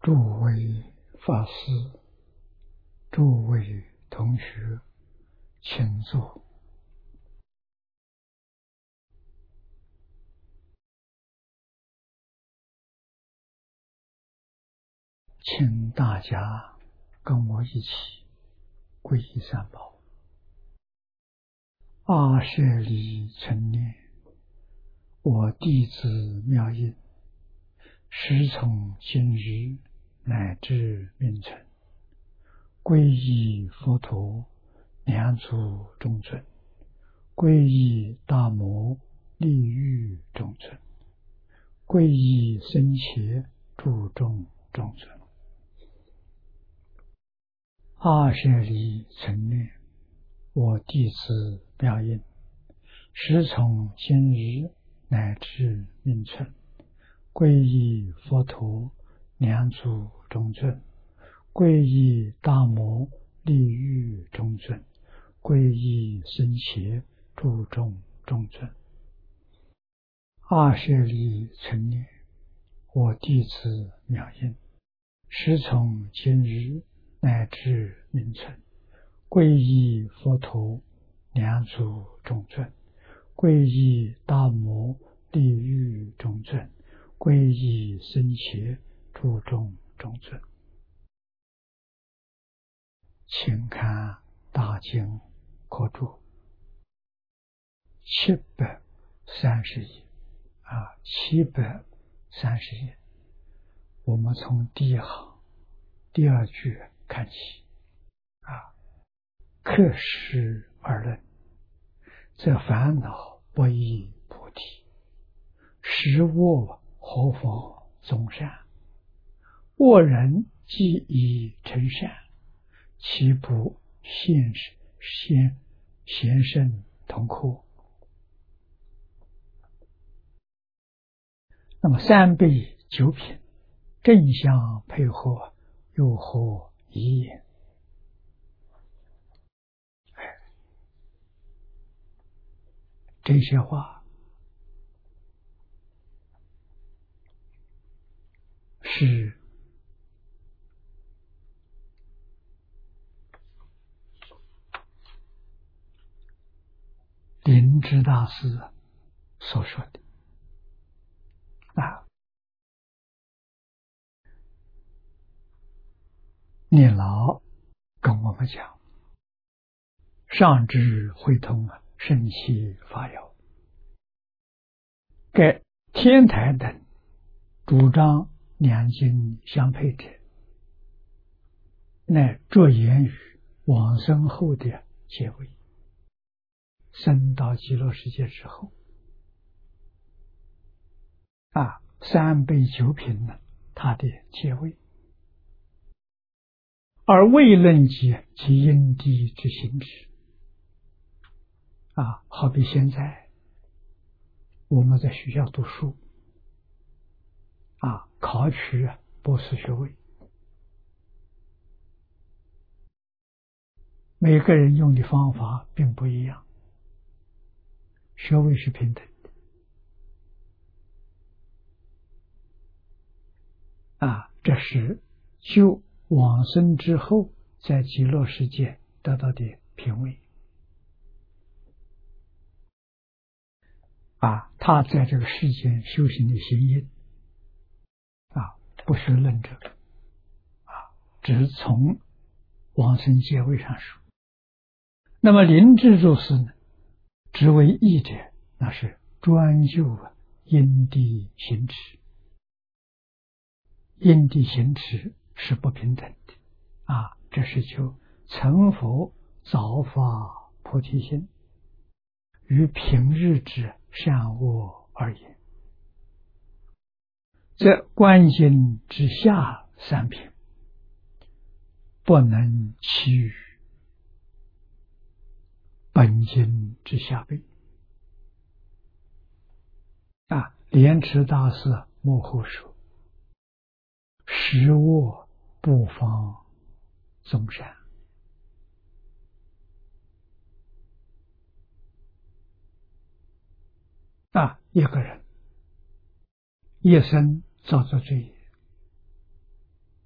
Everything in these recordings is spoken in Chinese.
诸位法师，诸位同学，请坐。请大家跟我一起皈依三宝。阿舍利成念，我弟子妙音，时从今日乃至命存，皈依佛陀，两足中尊，皈依大摩，利欲中尊，皈依僧伽，注重中尊。阿舍利成念，我弟子妙音，时从今日乃至命存，皈依佛陀，两足中尊，皈依大摩，利欲中尊，皈依僧伽，注重中尊。阿舍利成念，我弟子妙音，时从今日乃至命存，皈依佛陀，两足中尊，皈依大摩，利欲中尊，皈依僧伽，注重中尊。请看大经科注730页730页，我们从第一行第二句看起克实而论，则烦恼不依菩提，实恶何妨众善？恶人既已成善，岂不现圣同科？那么三辈九品正相配合，又何疑也？这些话是灵芝大师所说的念老跟我们讲，上至会通圣气法要，该天台等主张两经相配者，乃着眼于往生后的结尾，升到极乐世界之后三辈九品呢，它的结尾，而未论及其因地之行之好比现在我们在学校读书考取博士学位，每个人用的方法并不一样，学位是平等的这是就往生之后在极乐世界得到的品位他在这个世间修行的行因不是论者只从往生结位上说。那么灵芝注释呢，只为义者，那是专就因地行持，因地行持是不平等的这是就成佛早发菩提心，与平日之善恶而言，则观经之下三品不能期于本经之下辈莲池大师幕后说，实恶不妨众善一个人一生造作罪业，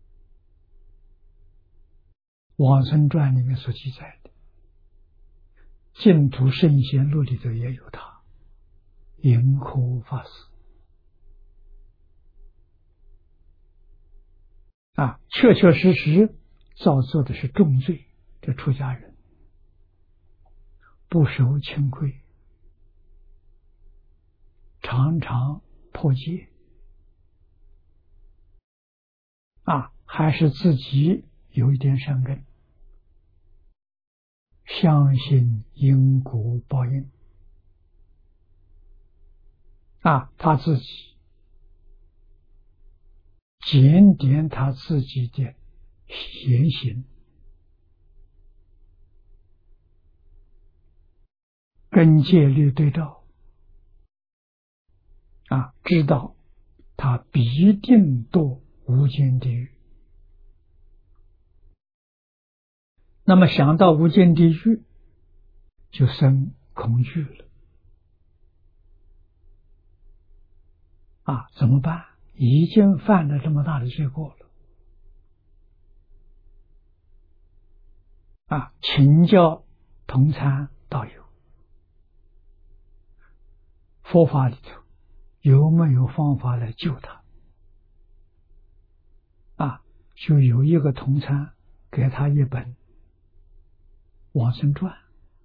往生传里面所记载的，净土圣贤录里头也有他，银河法师确确实实造作的是重罪，这出家人不守清规，常常破戒还是自己有一点善根，相信因果报应他自己检点他自己的言行，跟戒律对照知道他必定堕无间地狱。那么想到无间地狱，就生恐惧了怎么办？已经犯了这么大的罪过了请教同参道友，佛法里头有没有方法来救他就有一个同参给他一本往生传，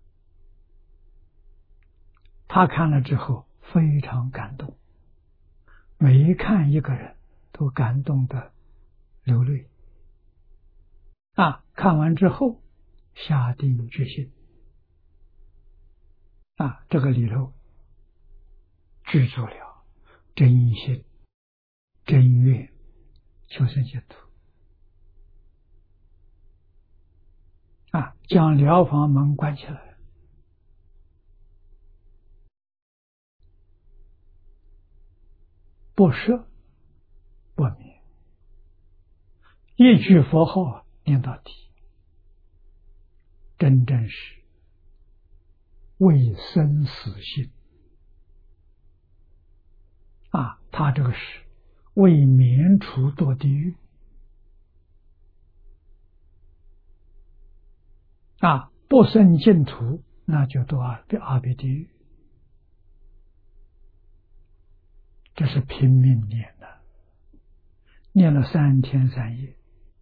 他看了之后非常感动，每一看一个人都感动的流泪看完之后下定决心这个里头具足了真心真愿求生净土将疗房门关起来，不舍不灭，一句佛号念到底，真正是为生死心他这个是为免除堕地狱不生净土，那就堕阿鼻地狱。这是拼命念的，念了3天3夜，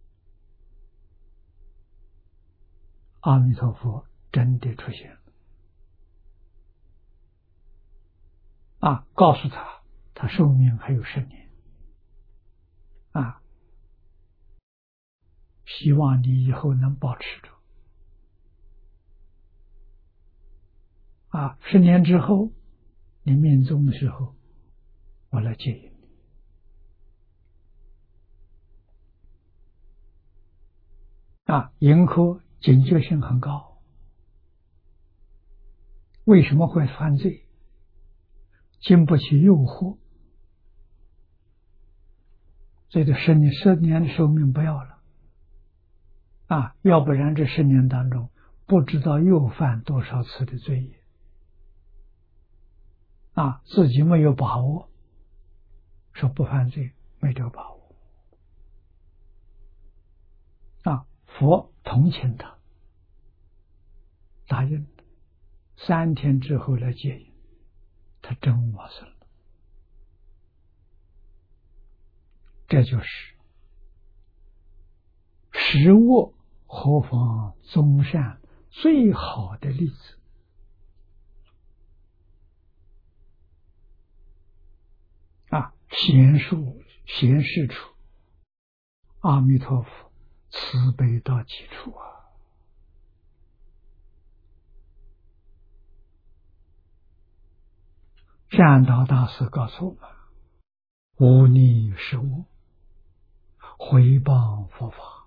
阿弥陀佛真的出现了告诉他寿命还有10年希望你以后能保持住10年之后你命终的时候，我来接引你银河警觉性很高，为什么会犯罪？经不起诱惑，所以这10年的寿命不要了要不然这10年当中不知道又犯多少次的罪业自己没有把握，说不犯罪没这个把握佛同情他，答应3天之后来接引，他真往生了。这就是实恶何妨众善最好的例子显示出阿弥陀佛慈悲到极处善导大师告诉我们，无逆是恶，回谤佛法。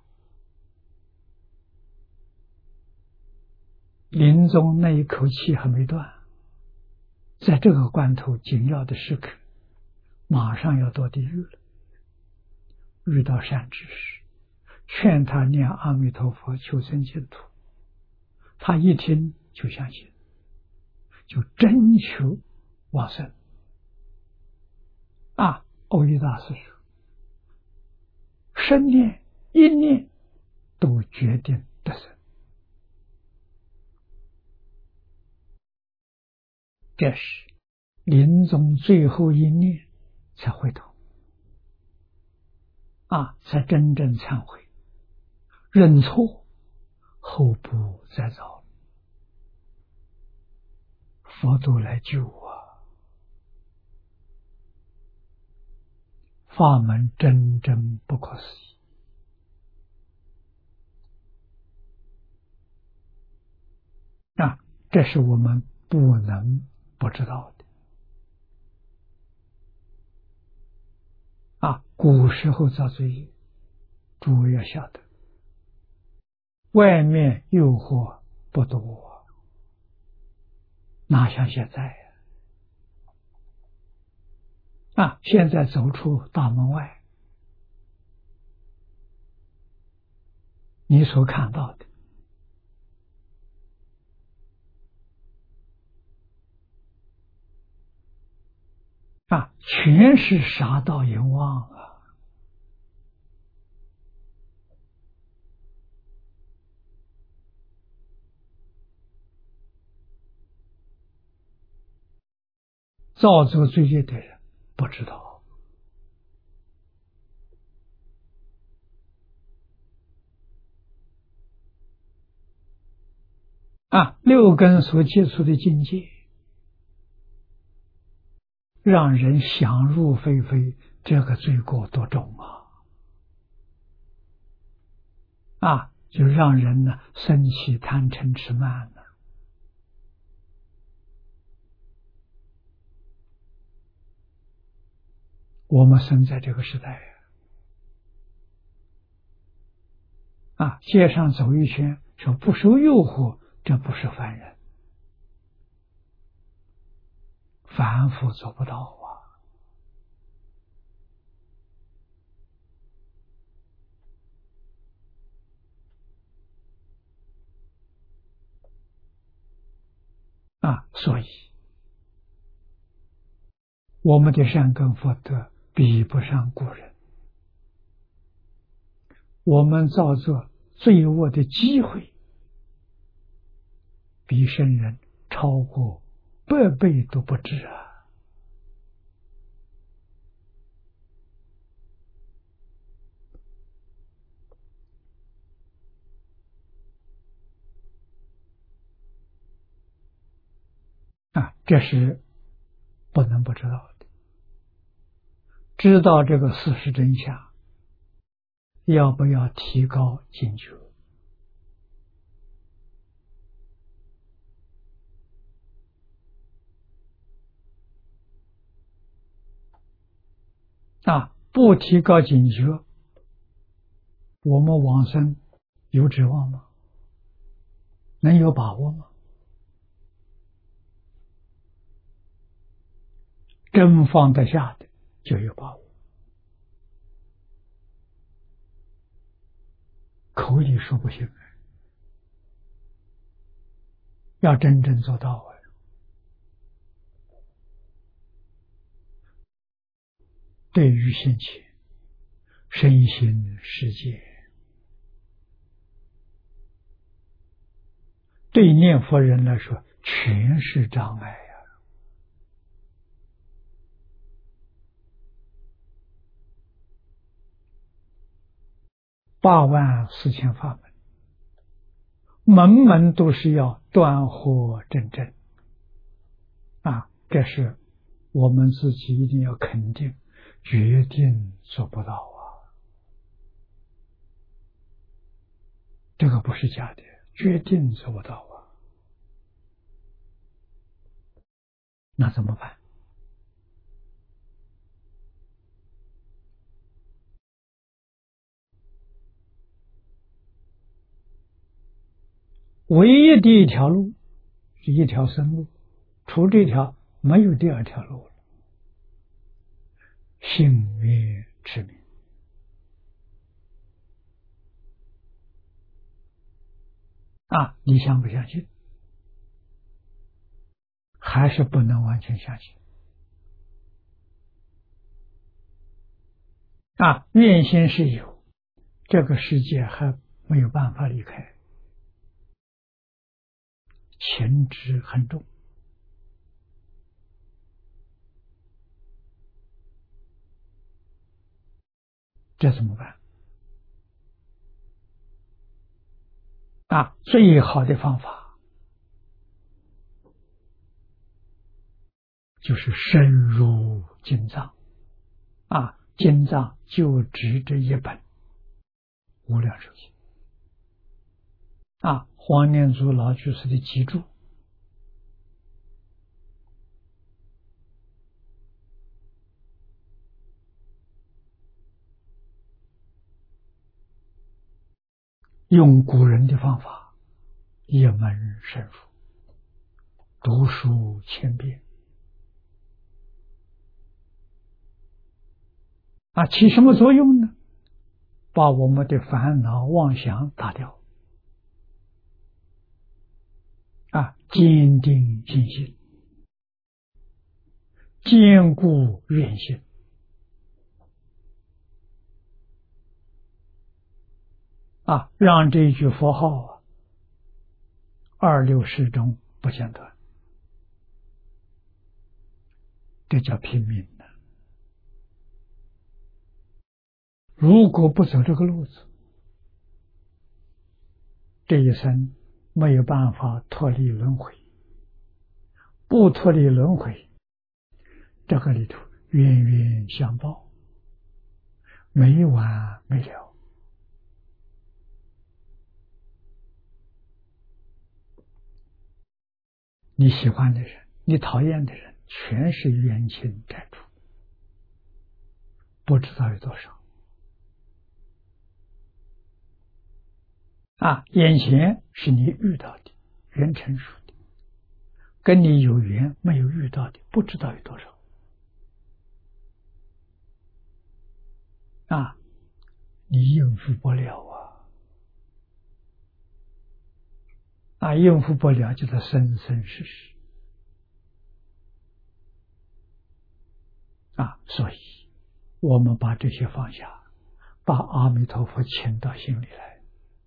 临终那一口气还没断，在这个关头紧要的时刻，马上要堕地狱了。遇到善知识，劝他念阿弥陀佛求生净土，他一听就相信，就真求往生蕅益大师说，10念1念都决定得生。这是临终最后一念才回头才真正忏悔，认错，后不再造。佛都来救我，法门真正不可思议这是我们不能不知道的古时候造罪业，诸位要晓得，外面诱惑不多，哪像现在现在走出大门外，你所看到的全是杀盗淫妄造作罪业的人不知道六根所接触的境界，让人想入非非，这个罪过多重就让人生起贪嗔痴慢我们生在这个时代街上走一圈，说不受诱惑，这不是凡人，凡夫做不到所以我们的善根福德比不上古人，我们造作罪恶的机会比圣人超过100倍都不止这是不能不知道的。知道这个事实真相，要不要提高警觉不提高警觉，我们往生有指望吗？能有把握吗？真放得下的就有把握，口里说不行，要真正做到对于现前身心世界，对念佛人来说全是障碍84000法门，门门都是要断惑正正这是我们自己一定要肯定，决定做不到这个不是假的，决定做不到那怎么办？唯一的一条路是一条生路，除这条没有第二条路了，信灭之名你相不相信？还是不能完全相信愿心是有，这个世界还没有办法离开， 情执很重，这怎么办？最好的方法就是深入经藏，经藏就指这一本无量寿经，黄念祖老居士的集注，用古人的方法，一门深入，读书千遍，起什么作用呢？把我们的烦恼妄想打掉，坚定信心，坚固愿心，让这一句佛号26世中不间断，这叫拼命的。如果不走这个路子，这一生没有办法脱离轮回，不脱离轮回，这个里头冤冤相报，没完没了。你喜欢的人，你讨厌的人，全是冤亲债主，不知道有多少。眼前是你遇到的缘成熟的，跟你有缘没有遇到的不知道有多少。你应付不了应付不了就是生生世世所以我们把这些放下，把阿弥陀佛请到心里来，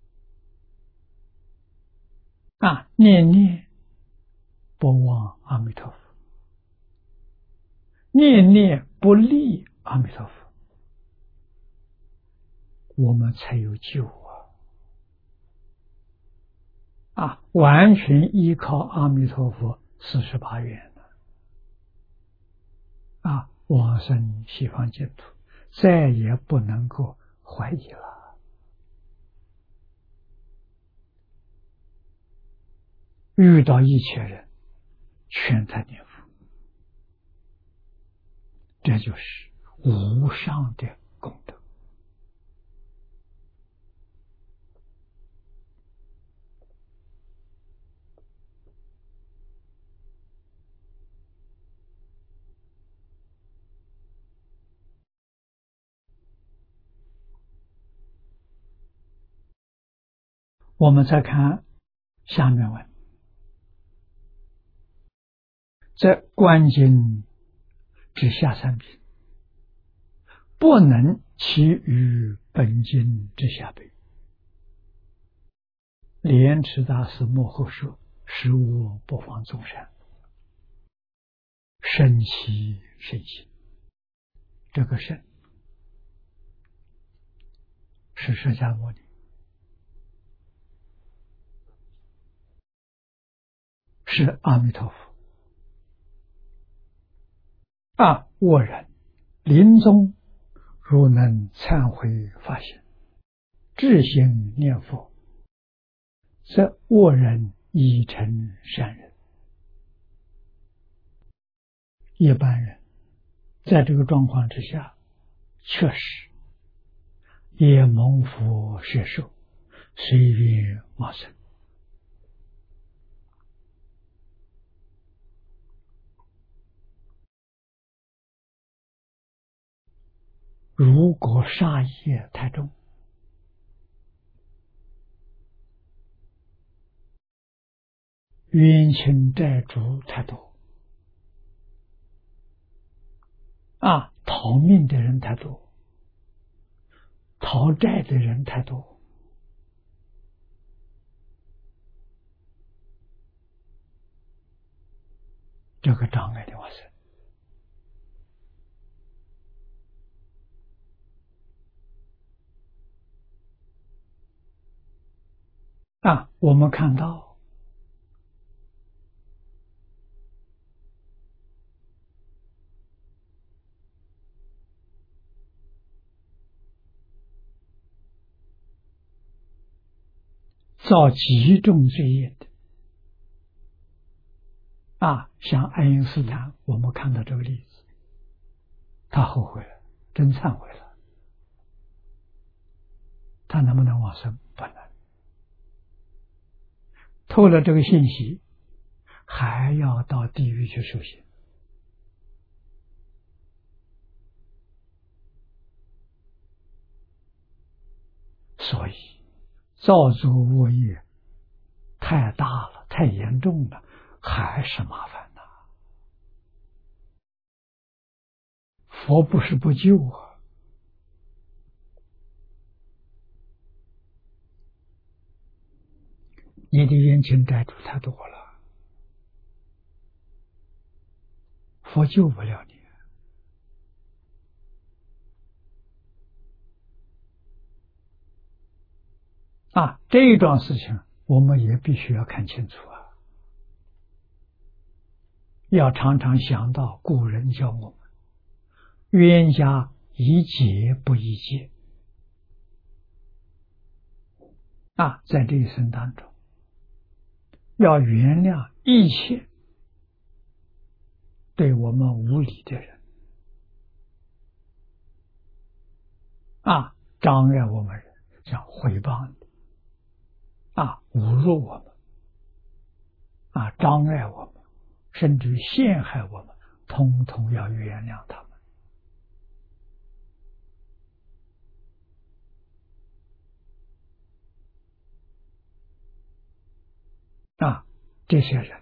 念念不忘阿弥陀佛，念念不离阿弥陀佛，我们才有救完全依靠阿弥陀佛48愿往生西方净土，再也不能够怀疑了。遇到一切人全在念佛，这就是无上的功德。我们再看下面文，在观经之下三品，不能其余本经之下辈。莲池大师幕后说：“实无不放众善，身其身心。”这个身是释迦牟尼，是阿弥陀佛。我人临终如能忏悔发心，至心念佛，则我人已成善人。一般人在这个状况之下，确实也蒙佛摄受，随缘往生。如果杀业太重，冤亲债主太多，逃命的人太多，讨债的人太多， 这个障碍的往生。我们看到造极重罪业的像爱因斯坦，我们看到这个例子，他后悔了，真忏悔了，他能不能往生？不能。透了这个信息，还要到地狱去受刑。所以造作恶业太大了，太严重了，还是麻烦呐。佛不是不救啊，你的冤亲债主太多了，佛救不了你。这一桩事情我们也必须要看清楚要常常想到古人教我们，冤家宜解不宜结在这一生当中，要原谅一切对我们无理的人障碍我们人，像诽谤的侮辱我们障碍我们，甚至于陷害我们，统统要原谅他们这些人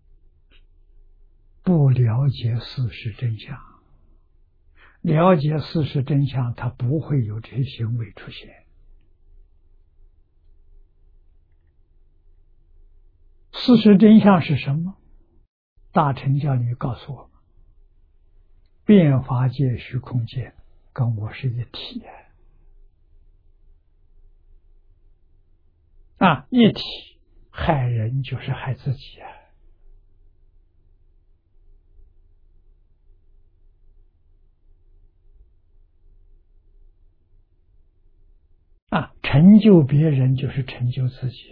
不了解事实真相，了解事实真相，他不会有这些行为出现。事实真相是什么？大乘教里告诉我们，变法界、虚空界跟我是一体一体，害人就是害自己成就别人就是成就自己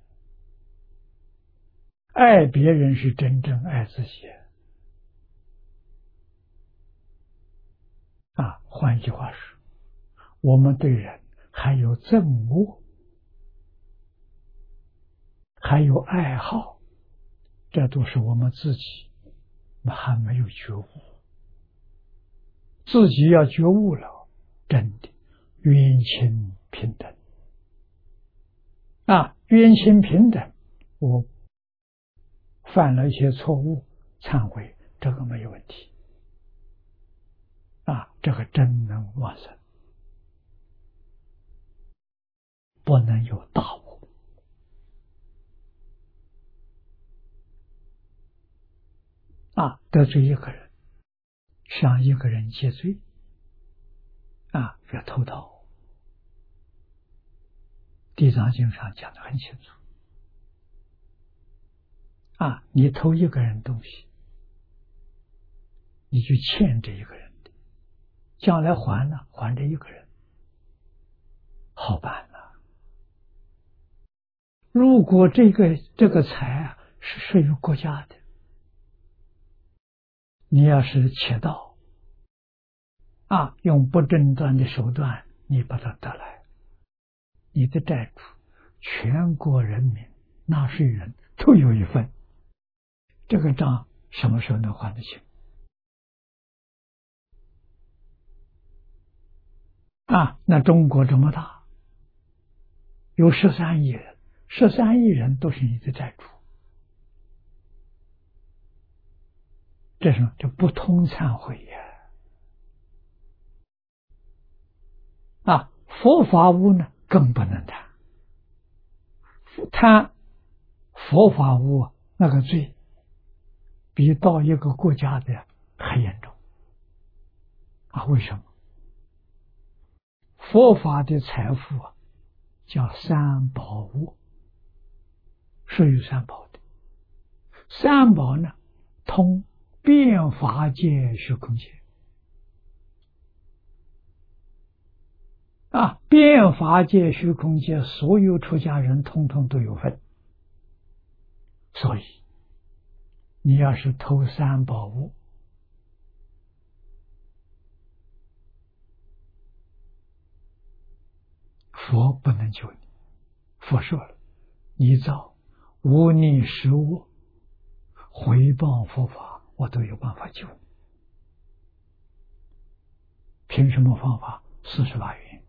爱别人是真正爱自己换句话说，我们对人还有憎恶，还有爱好，这都是我们自己还没有觉悟。自己要觉悟了，真的冤亲平等冤亲平等，我犯了一些错误，忏悔，这个没有问题这个真能往生，不能有大误得罪一个人，向一个人结罪要偷盗，地藏经上讲得很清楚你偷一个人东西，你就欠这一个人的，将来还呢，还这一个人，好办了。如果这个财是属于国家的，你要是窃盗用不正当的手段，你把它得来，你的债主全国人民纳税人都有一份，这个账什么时候能还得清那中国这么大，有13亿人，13亿人都是你的债主，这是就不通忏悔佛法屋呢更不能谈，谈佛法屋那个罪比到一个国家的还严重啊！为什么？佛法的财富啊，叫三宝物，是有三宝的。三宝呢，通遍法界虚空界啊，遍法界虚空界，所有出家人通通都有份。所以，你要是偷三宝物，佛不能救你。佛说了，你造无逆十恶，回报佛法，我都有办法救你。凭什么方法？48愿。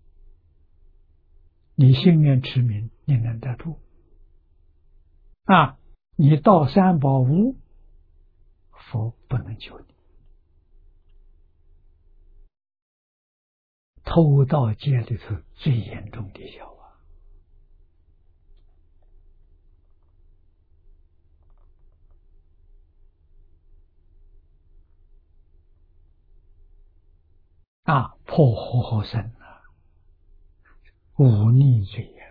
你心愿持名，你能得度啊！你盗三宝物，佛不能救你。偷盗戒里头最严重的小破活活身啊，忤逆罪呀！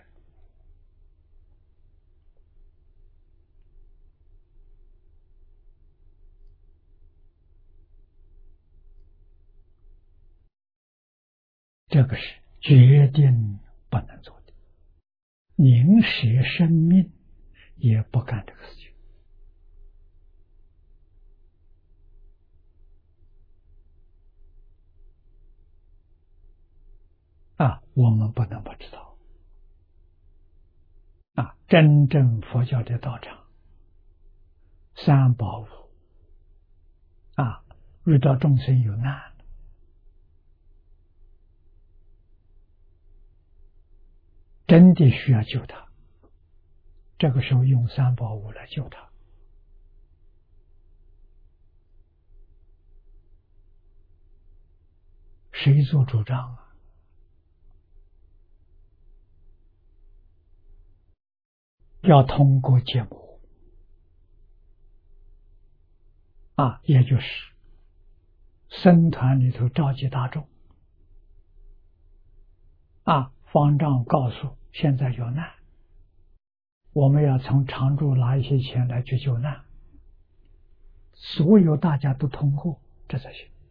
这个是决定不能做的，宁舍生命也不干这个事情啊！我们不能不知道啊！真正佛教的道场，三宝物啊，遇到众生有难，真的需要救他，这个时候用三宝物来救他。谁做主张啊？要通过节目啊，也就是僧团里头召集大众啊，方丈告诉现在有难，我们要从常住拿一些钱来去救难，所有大家都通过，这才行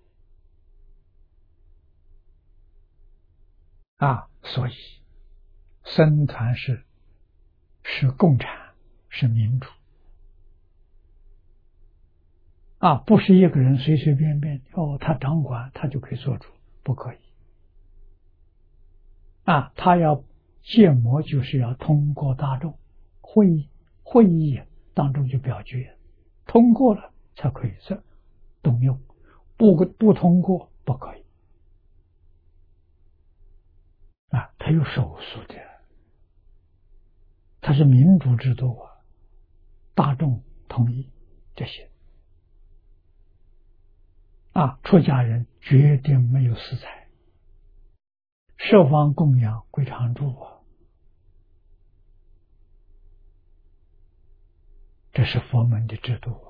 啊。所以僧团是共产，是民主啊，不是一个人随随便便他掌管他就可以做主，不可以啊。他要建模，就是要通过大众会议当中就表决，通过了才可以动用，不通过不可以啊。他有手续的，他是民主制度啊，大众同意这些啊，出家人绝对没有私财，设方供养归常住啊，这是佛门的制度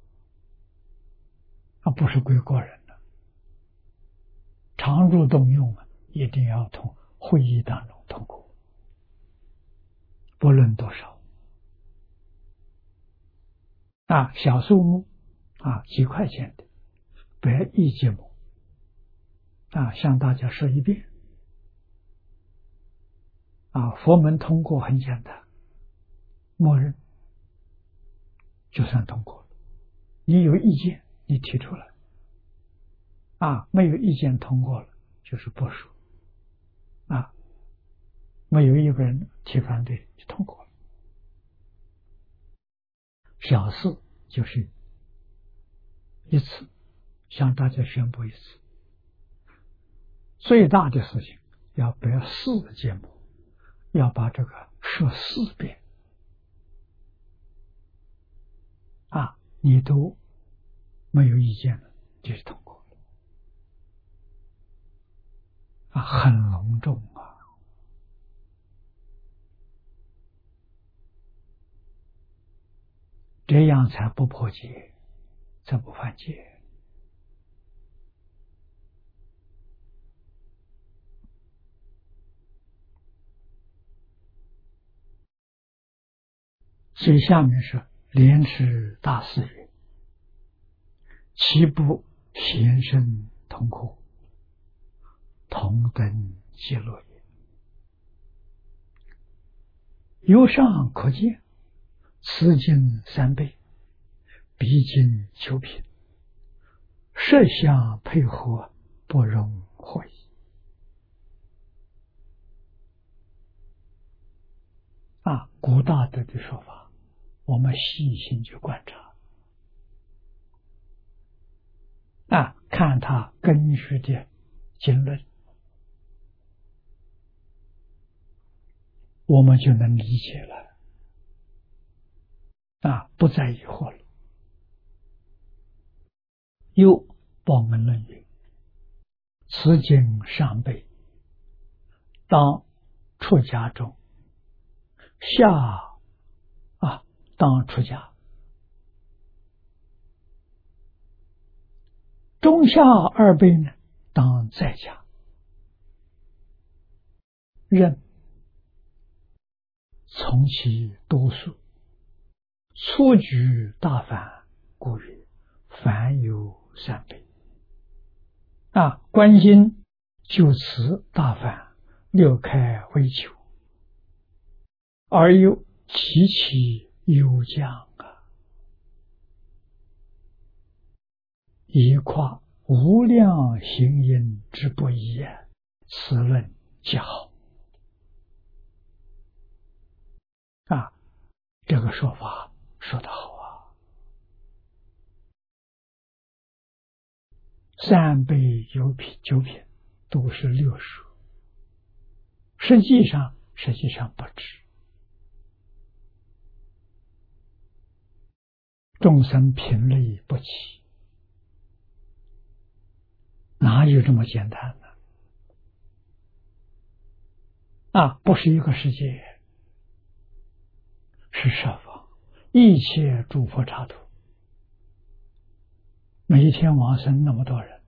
啊，不是归个人的。常住动用啊，一定要从会议当中通过，不论多少啊，小数目啊，几块钱的100亿节目啊，向大家说一遍啊。佛门通过很简单，默认就算通过了。你有意见你提出来啊，没有意见通过了就是不说啊，没有一个人提反对就通过了。小事就是一次向大家宣布一次，最大的事情要摆4个节目，要把这个说4遍啊，你都没有意见了就是通过了啊，很隆重啊。这样才不破戒则不犯戒。所以下面是莲池大师云：其不贤圣同苦，同等极乐也。由上可见，此经三辈，毕竟求品，设相配合，不容惑疑。古大德的说法，我们细心去观察，看他根据的经论，我们就能理解了，不再疑惑了。又报恩论云：此经上辈，当出家中，下当出家，中下二辈呢，当在家，任从其多数，初举大凡，故曰凡有三辈。观心就此大凡，六开为求，而又其其有将以夸无量行因之不一，此论极好。这个说法说得好三辈九品都是六数，实际上不止。众生品类不齐，哪有这么简单呢？不是一个世界，是设法一切诸佛刹土，每一天往生那么多人，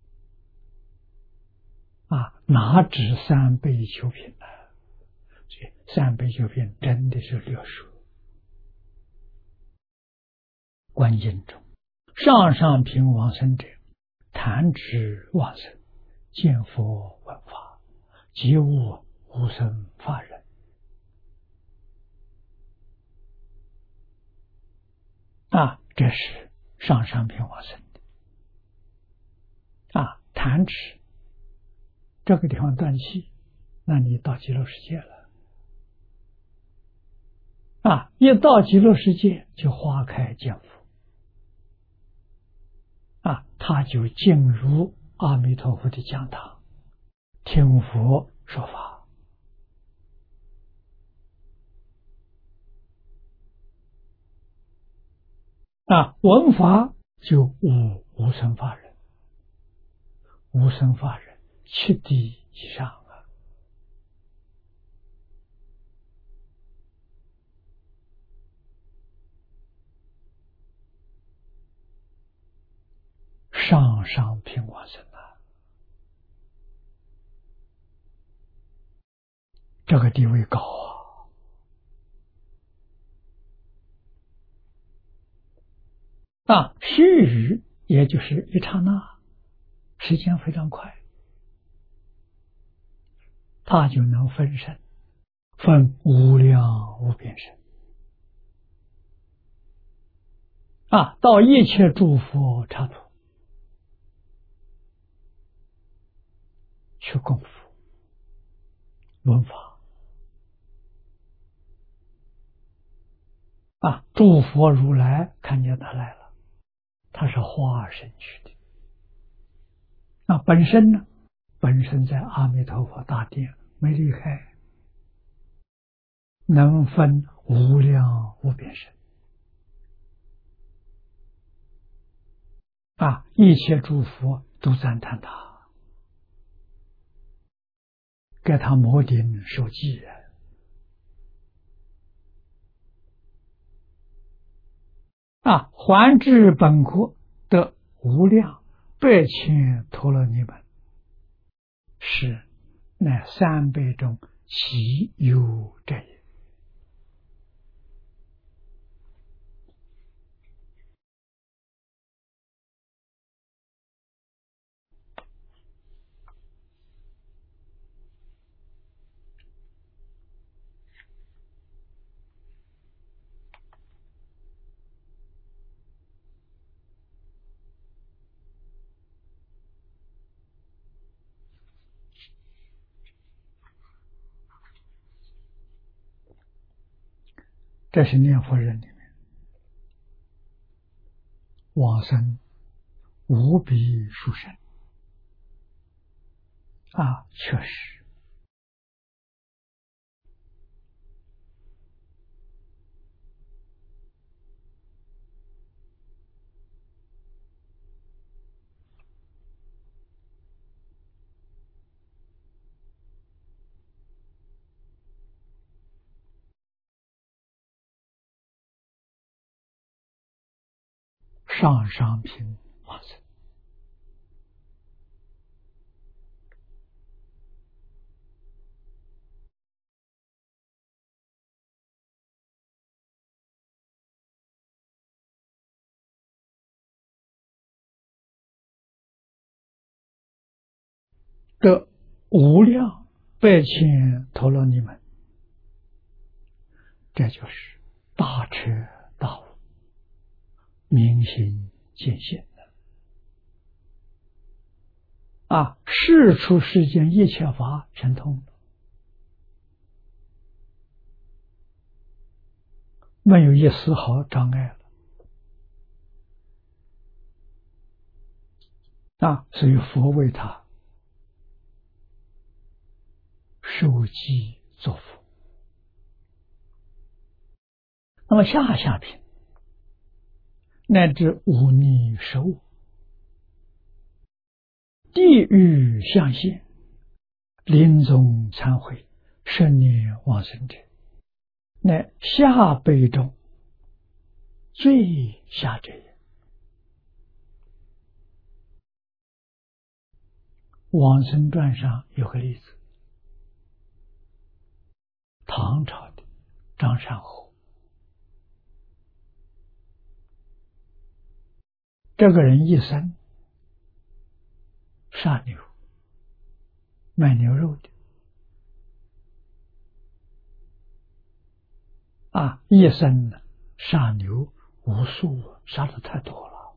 哪止三辈九品呢？所以三辈九品真的是六数。观经中，上品往生者，弹指往生，见佛闻法，即悟无生法忍。这是上品往生的。弹指这个地方断气，那你到极乐世界了。一到极乐世界就花开见佛。他就进入阿弥陀佛的讲堂，听佛说法。闻法就悟无生法忍，无生法忍7地以上上品往生这个地位高须臾也就是一刹那，时间非常快，他就能分身，分无量无边身到一切诸佛刹土去供佛闻法。诸佛如来看见他来了，他是化身去的。本身呢，本身在阿弥陀佛大殿没离开，能分无量无边身一切诸佛都赞叹他，给他摩顶受记还至本国， 无量百千陀罗尼门，是乃三辈中其有者也。这是念佛人里面往生无比殊胜确实上上品往生，得无量百千陀罗尼门，这就是大彻大悟，明心见性世出世间一切法全通了，没有一丝毫障碍了所以佛为他受记作福。那么下品乃至忤逆食物，地狱相现，临终忏悔，生念往生者，乃下辈中最下者也。往生传上有个例子，唐朝的张善侯，这个人一生杀牛，卖牛肉的一生杀牛无数，杀的太多了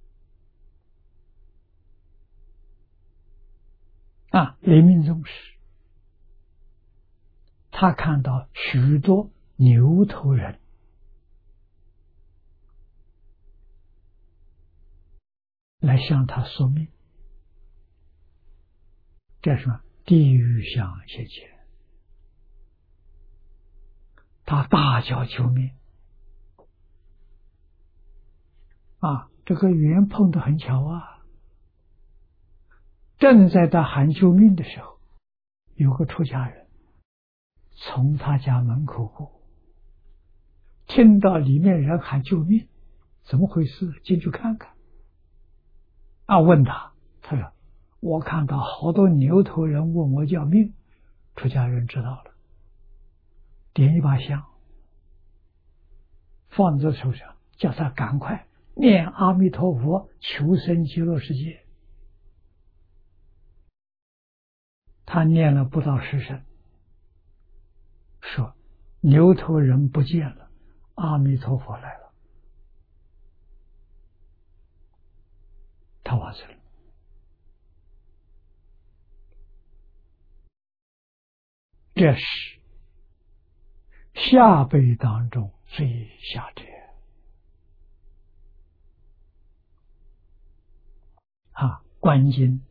临命终时，他看到许多牛头人来向他索命，这是什么？地狱相现前，他大叫救命这个缘碰得很巧正在他喊救命的时候，有个出家人从他家门口过，听到里面人喊救命，怎么回事？进去看看问他说我看到好多牛头人问我要命。出家人知道了，点一把香放在手上，叫他赶快念阿弥陀佛，求生极乐世界。他念了不到10声，说牛头人不见了，阿弥陀佛来了，他往生了。这是下辈当中最下者观经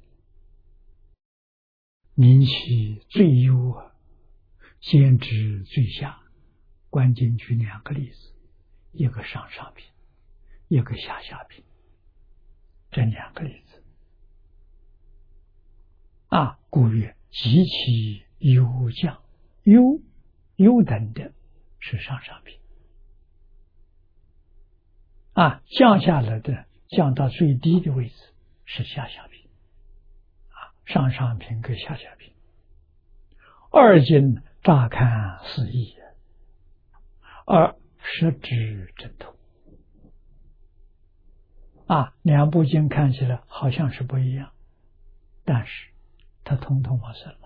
名其最优兼之最下。观经举2个例子，一个上品，一个下品，这2个例子故曰极其优降，优等的是上品降下来的降到最低的位置是下下品，上上品跟下下品。二经乍看是异，而实质正统。两部经看起来好像是不一样，但是它统统往生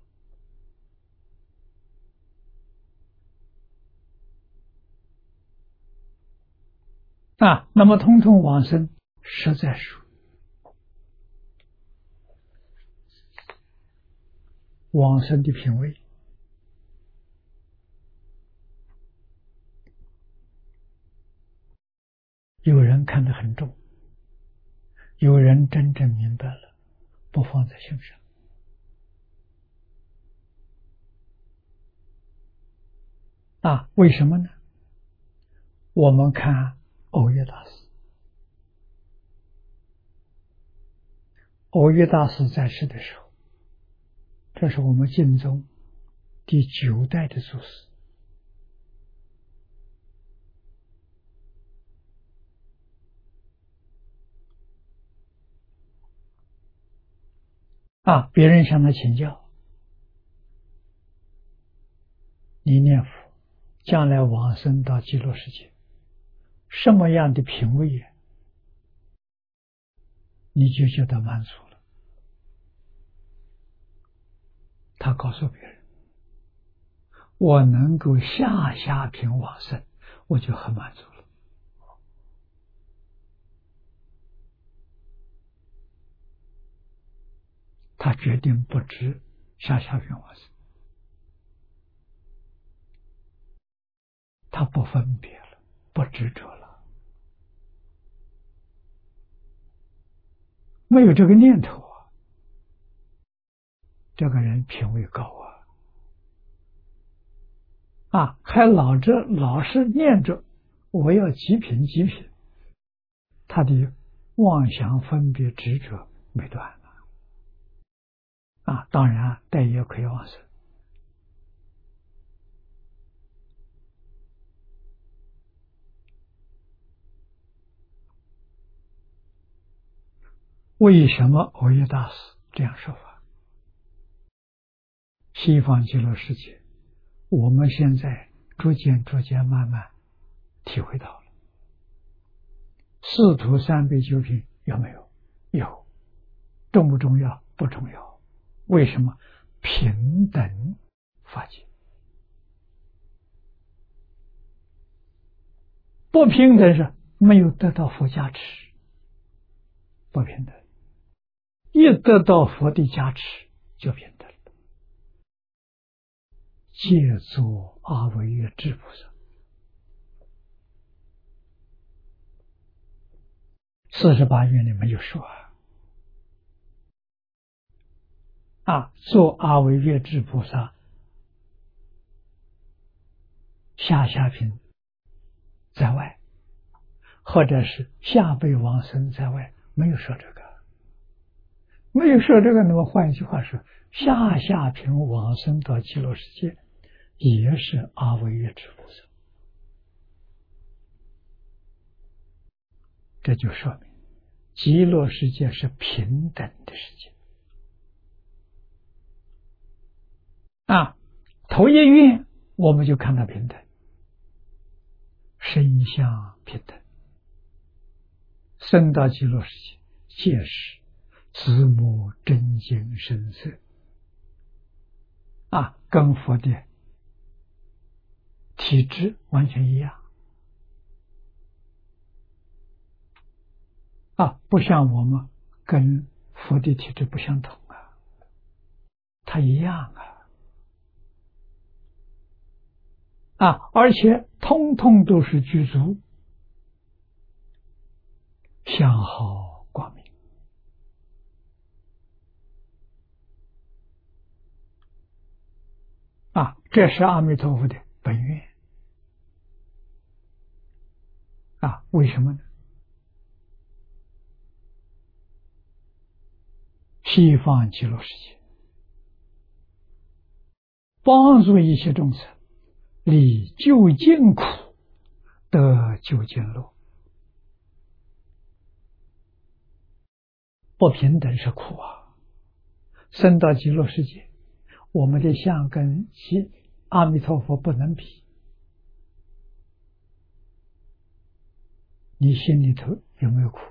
了。那么统统往生实在属往生的品位。有人看得很重，有人真正明白了，不放在心上。为什么呢？我们看耦约大师，耦约大师在世的时候，这是我们净宗第9代的祖师。别人向他请教，你念佛将来往生到极乐世界，什么样的品位你就觉得满足了？他告诉别人，我能够下下品往生，我就很满足了。他决定不执下下品往生，他不分别了，不执着了，没有这个念头这个人品位高还老是念着我要极品极品，他的妄想分别执着没断当然待业可以往生。为什么耦约大师这样说法？西方极乐世界，我们现在逐渐慢慢体会到了。四土三杯九品有没有？有。重不重要？不重要。为什么？平等法界。不平等是没有得到佛加持，不平等。一得到佛的加持就平等了。借作阿惟越致菩萨48愿里面就说做阿惟越致菩萨下下品在外，或者是下辈往生在外，没有说这个。没有说这个，那么换一句话说，下品往生到极乐世界也是阿惟越致菩萨。这就说明极乐世界是平等的世界头一愿我们就看到平等，身相平等，生到极乐世界皆是子母真经深色跟佛的体质完全一样不像我们跟佛的体质不相同它一样而且通通都是具足相好光明这是阿弥陀佛的本愿为什么呢？西方极乐世界帮助一切众生离究竟苦得究竟乐不平等是苦啊！生到极乐世界，我们的相跟阿弥陀佛不能比，你心里头有没有苦？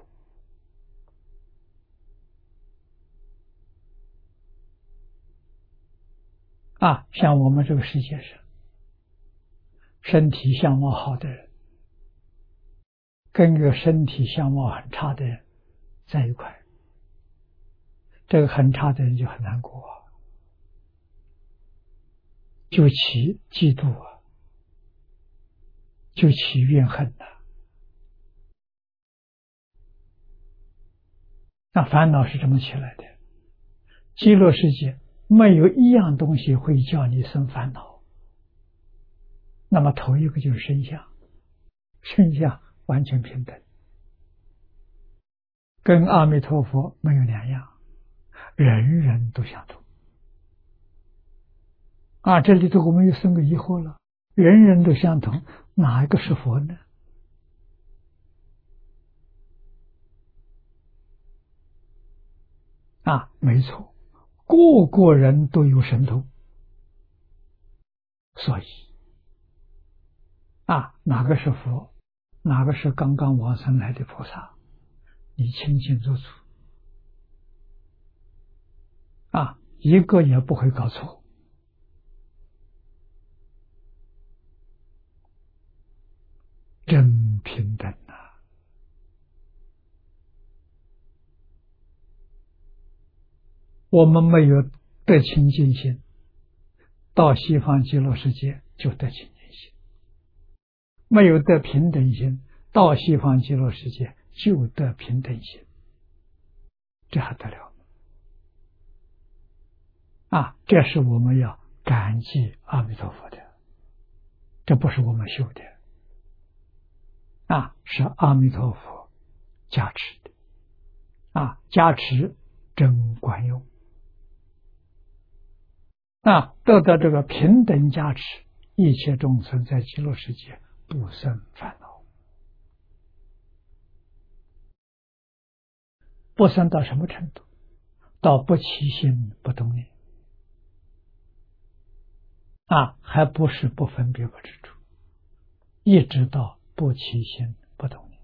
像我们这个世界上，身体相貌好的人，跟个身体相貌很差的人在一块，这个很差的人就很难过啊，就起嫉妒啊，就起怨恨呐。那烦恼是怎么起来的？极乐世界没有一样东西会叫你生烦恼。那么头一个就是身相，身相完全平等，跟阿弥陀佛没有两样，人人都相同。这里头我们又生个疑惑了，人人都相同，哪一个是佛呢？没错，个个人都有神通，所以哪个是佛，哪个是刚刚往生来的菩萨，你清清楚楚一个也不会搞错。真平等啊！我们没有得清净心，到西方极乐世界就得清净心；没有得平等心，到西方极乐世界就得平等心。这还得了这是我们要感激阿弥陀佛的，这不是我们修的是阿弥陀佛加持的加持真管用得到这个平等加持，一切众生在极乐世界不生烦恼。不生到什么程度？到不起心不动念还不是不分别不执着，一直到不起心不动念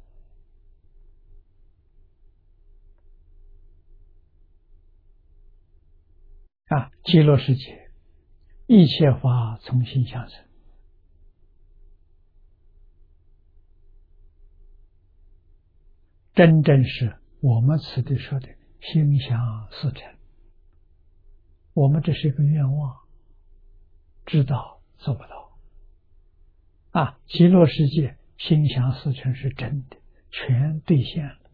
极乐世界一切法从心相生，真正是我们此地说的心想事成。我们这是一个愿望，知道做不到极乐世界心想事成是真的，全兑现了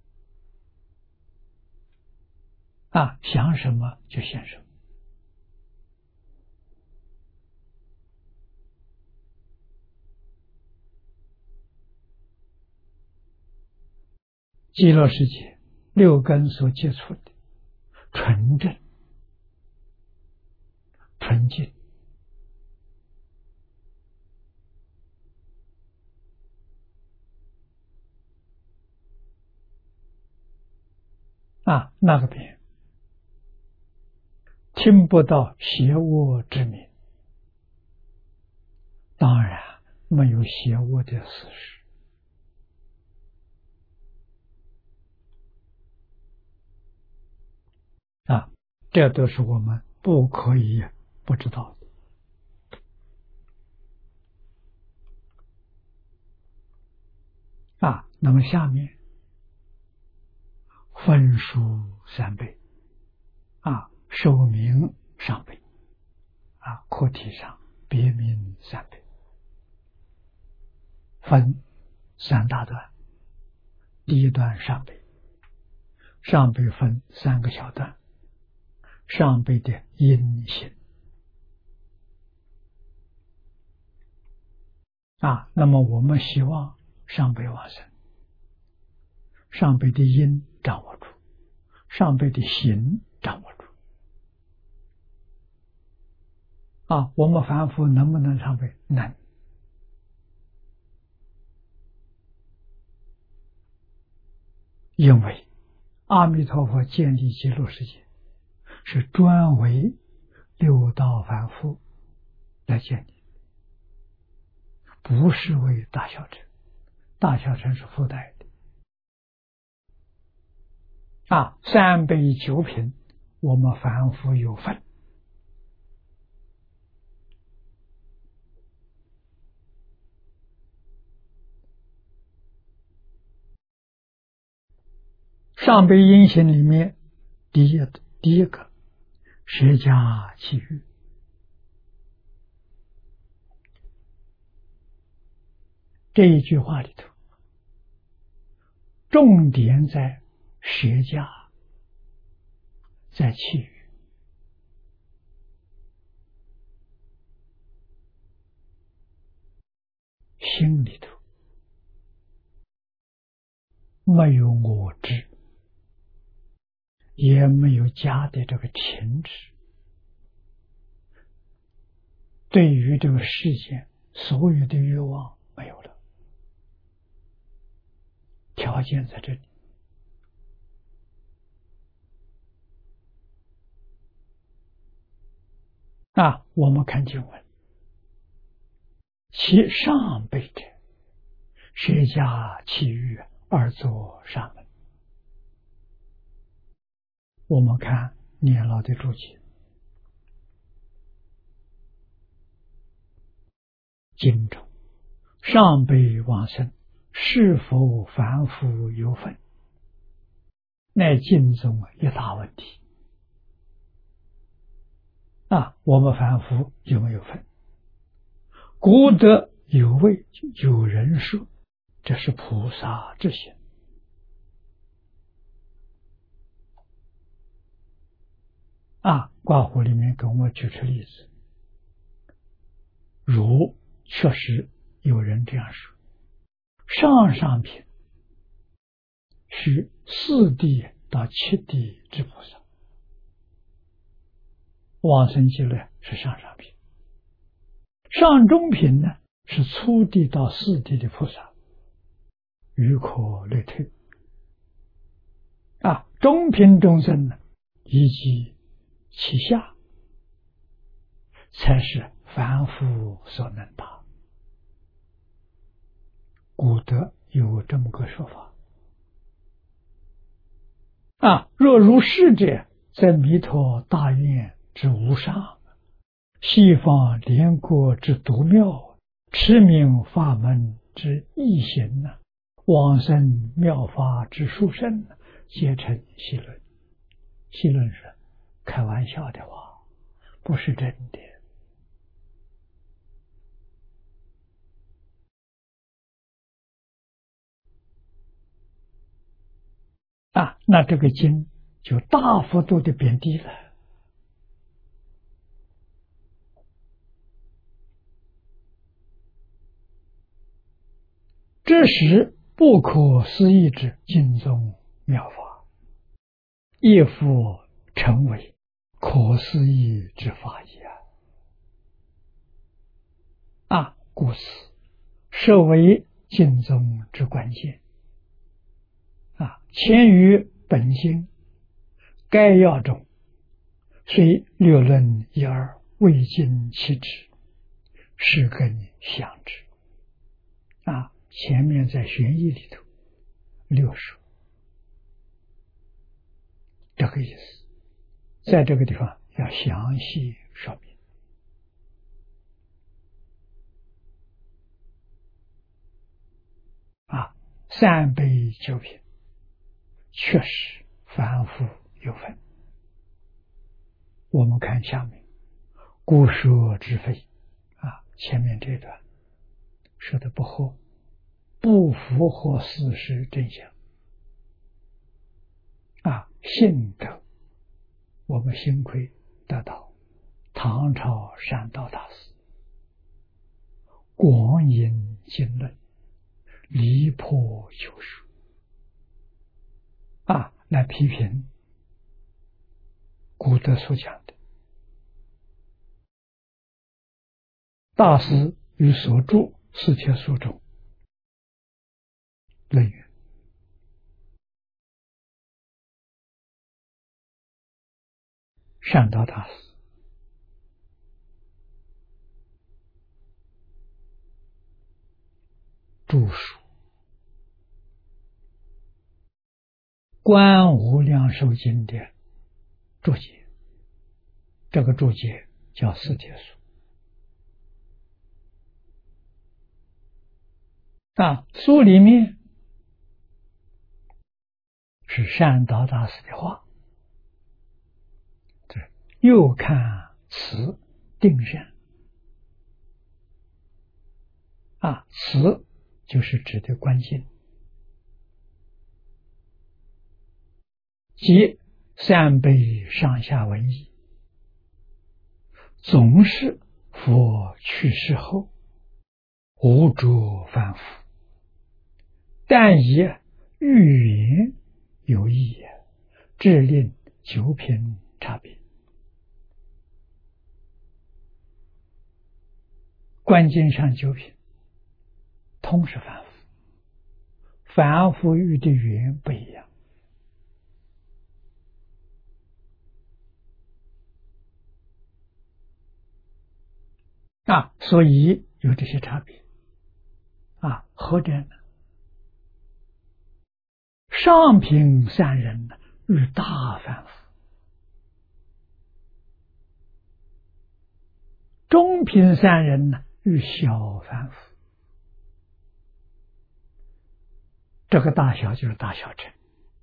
想什么就现什么。极乐世界六根所接触的纯正纯净那个边听不到邪恶之名，当然没有邪恶的事实这都是我们不可以不知道的那么下面分数3倍寿命上倍课题上别名3倍，分3大段。第一段上辈，上辈分3个小段，上辈的因行那么我们希望上辈往生，上辈的因掌握住，上辈的行掌握住我们凡夫能不能上辈？能。因为阿弥陀佛建立极乐世界，是专为六道凡夫来建立，不是为大小乘。大小乘是附带的。三杯九品，我们凡夫有份。上辈因行里面，第一个舍家弃欲，这一句话里头，重点在舍家，在弃欲。心里头没有我执，也没有家的这个情执，对于这个世界所有的欲望没有了，条件在这里。我们看经文，其上辈者，舍家弃欲而作沙门。我们看年老的注解，经中上辈往生是否凡夫有份，乃经中一大问题。我们凡夫有没有份？古德有位，有人说这是菩萨之行。卦虎里面跟我举出例子，如确实有人这样说，上品是4地到7地之菩萨，往生极乐是上品，上中品呢是初地到4地的菩萨，余可略退。中品众生呢，以及其下才是凡夫所能达。古德有这么个说法。若如是者，在弥陀大愿之无上，西方莲国之独妙，持名法门之易行，往生妙法之殊胜，皆成戏论。戏论是开玩笑的话，不是真的。那这个经就大幅度的贬低了。这时不可思议之经中妙法，亦复成为可思议之法也。故此设为经中之关键。迁于本经概要中，虽略论一二，未尽其旨，是根详之。前面在玄义里头略说这个意思，在这个地方要详细说明。三杯九品确实凡夫有份。我们看下面故说之非，前面这段说的不合，不符合事实真相。幸得我们幸亏得到唐朝善导大师广引经论，离破求说，来批评古德所讲的。大师与所著《四帖书》中论云： 善导大师著书观无量寿经的注解，这个注解叫四帖书。书里面是善导大师的话，又看此定善此就是指的观境，即三辈上下文义，总是佛去世后无着凡夫，但以语言有异，致令九品差别。观经上九品通是凡夫，凡夫语的语言不一样所以有这些差别何者呢？上品善人与大凡夫，中品善人与小凡夫。这个大小就是大小乘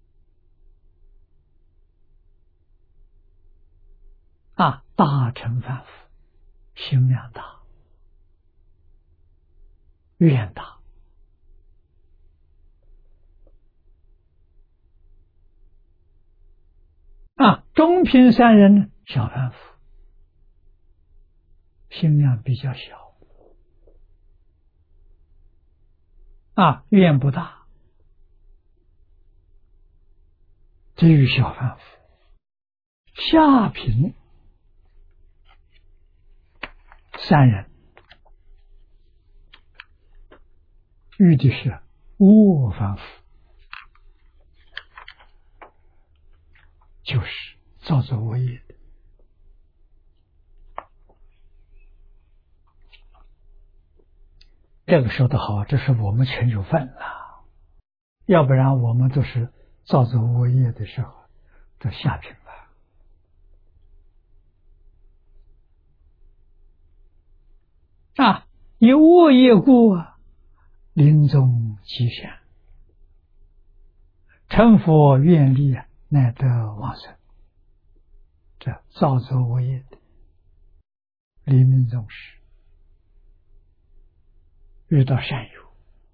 大乘凡夫心量大，愿大，中品善人小凡夫心量比较小愿不大，至于小凡夫。下品善人遇的是恶凡夫，就是造作恶业的。这个说得好，这是我们全有份了，要不然我们都是造作恶业的时候都下品了以恶业故临终积善，成佛愿力乃得往生。这造作恶业的临命终时遇到善友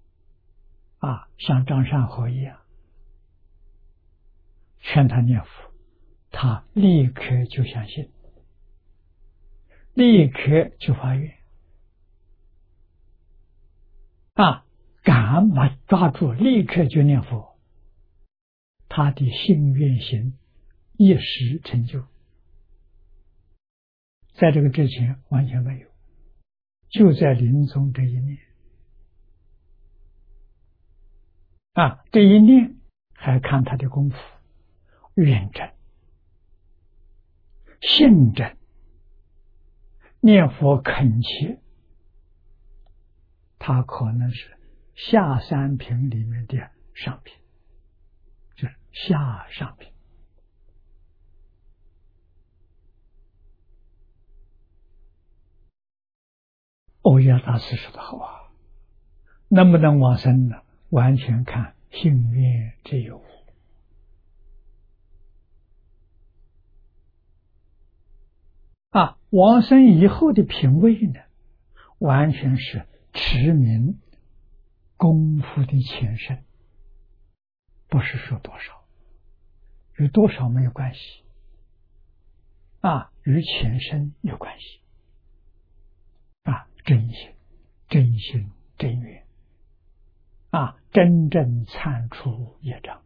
像张善和一样，劝他念佛，他立刻就相信，立刻就发愿赶把抓住，立刻就念佛，他的信愿行一时成就，在这个之前完全没有，就在临终这一念这一念还看他的功夫，愿真、信真、念佛恳切，他可能是下三品里面的上品，就是下上品。欧阳大师说的好能不能往生呢？完全看信愿之有无往生以后的品位呢，完全是持名功夫的前身，不是说多少，与多少没有关系与前身有关系真心、真心、真愿真正铲除业障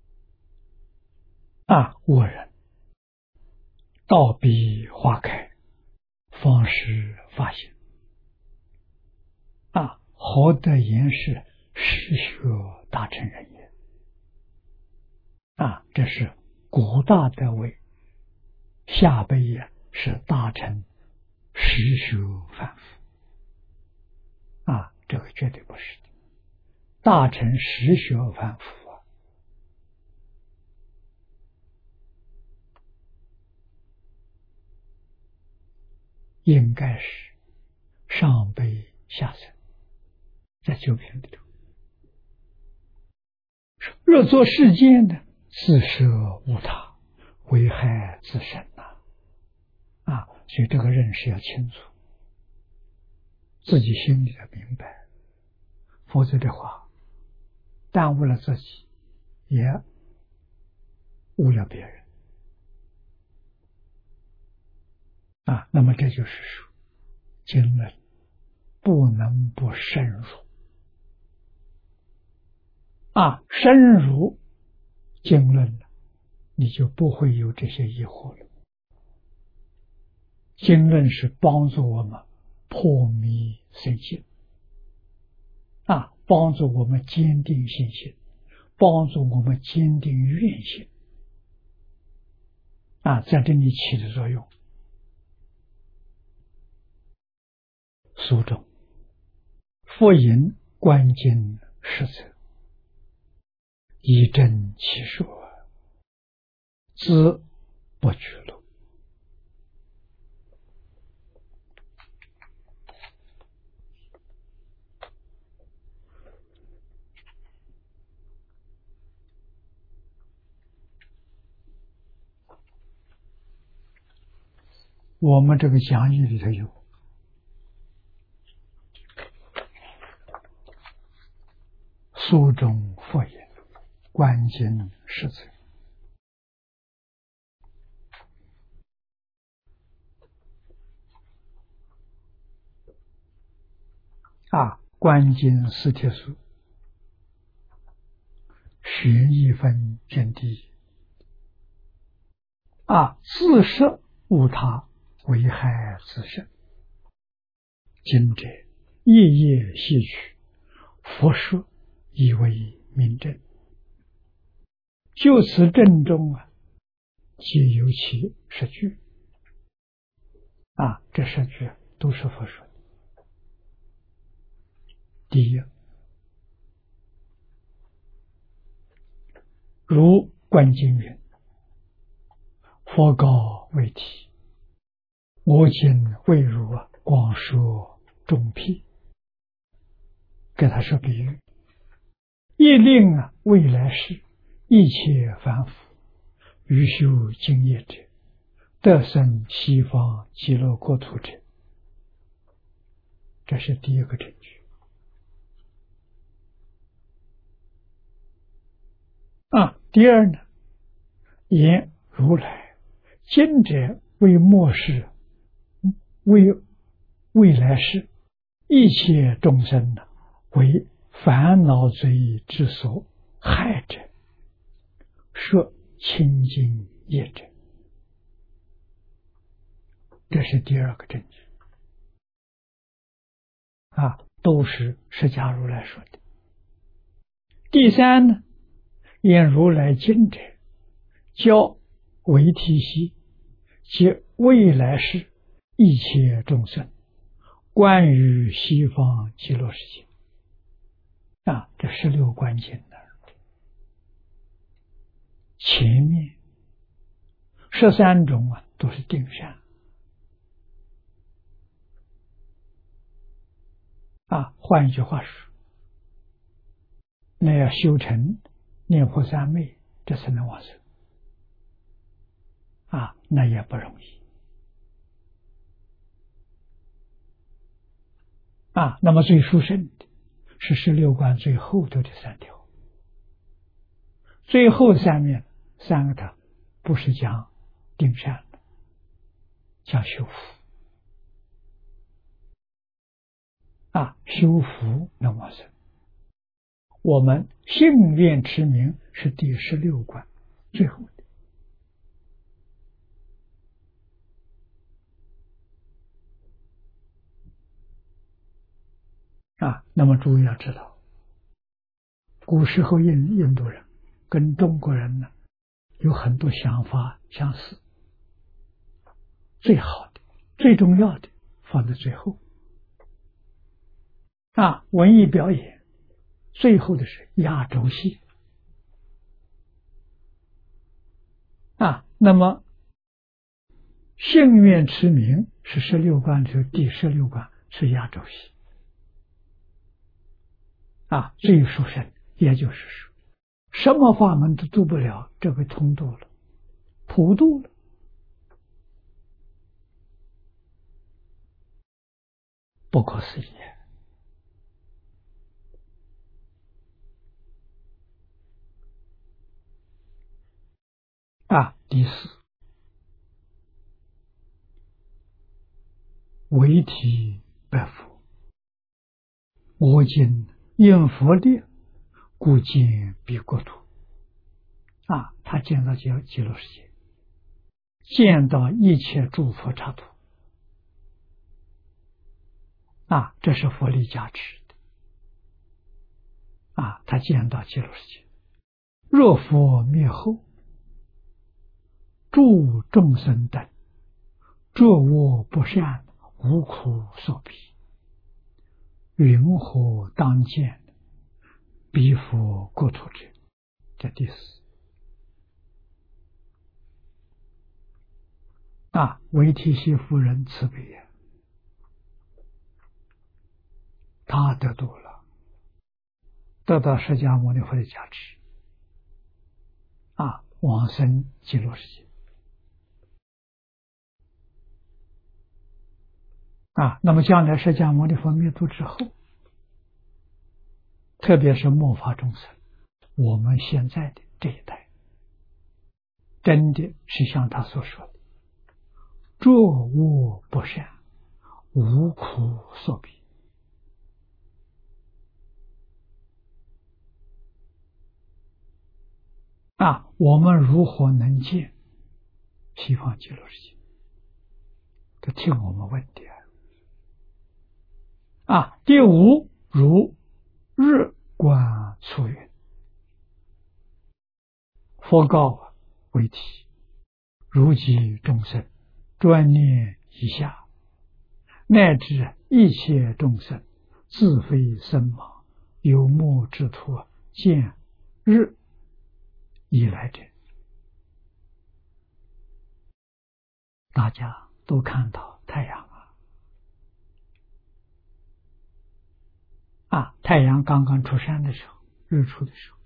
恶人道比花开， 方是发心。何得言是实学大乘人也？这是古大德为，下辈也是大乘实学凡夫。这个绝对不是的。大乘实学凡夫应该是上辈下生，在九品里头。若作世间的自舍无他，危害自身所以这个认识要清楚，自己心里要明白，否则的话，耽误了自己，也误了别人。那么这就是说，经论不能不深入。深入经论了，你就不会有这些疑惑了。经论是帮助我们破迷生信，帮助我们坚定信心，帮助我们坚定愿心，在这里起的作用。书中复引观经实则，以正其说，知不居路。我们这个讲义里头有书中复引观经实则。观经四帖书，玄义分卷第一。自摄无他，危害自身。今者夜夜吸取，佛说以为明证。就此正中皆有其实句。这十句都是佛说的。第一，如观经云：佛告为体，我今未如广说众辟。给他说比喻，业令未来世一切凡夫于修经业者，得生西方极乐国土者。这是第一个证据。第二呢，言如来今者为末世，为未来世一切众生为烦恼罪之所害者，说清净业者。这是第二个证据。都是释迦如来说的。第三呢，言如来今者教为体系及未来世一切众生关于西方极乐世界。这16观经的前面13种都是定善。换一句话说，那要修成念佛三昧，这才能往生。那也不容易。那么最殊胜的是16观最后头的3条。最后3个条不是讲定善的，讲修福。修福能往生。我们信愿持名是第16观最后的。 那么诸位要知道，古时候印度人跟中国人呢有很多想法相似，最好的、最重要的放在最后。文艺表演最后的是压轴戏。那么幸愿持名是16观里第16观，是压轴戏。最殊胜，也就是说，什么法门都度不了，这个通度了，普度了。不可思议。第四，为体白佛，我今因佛力，故见彼国土。他见到极乐世界，见到一切诸佛刹土。这是佛力加持的。他见到极乐世界，若佛灭后，诸众生等作恶不善，无苦所逼，云何当见彼佛国土者？这第四。维提西夫人慈悲也，他得度了，得到释迦牟尼佛的加持，往生极乐世界。那么将来释迦牟尼佛灭度之后，特别是末法众生，我们现在的这一代，真的是像他所说的，作恶不善，无苦所逼。我们如何能见西方极乐世界？这听我们问的。第五，如日观出云，佛告为体，如及众生专念一下，乃至一切众生，自非身亡，有目之徒见日以来者。大家都看到太阳太阳刚刚出山的时候，日出的时候，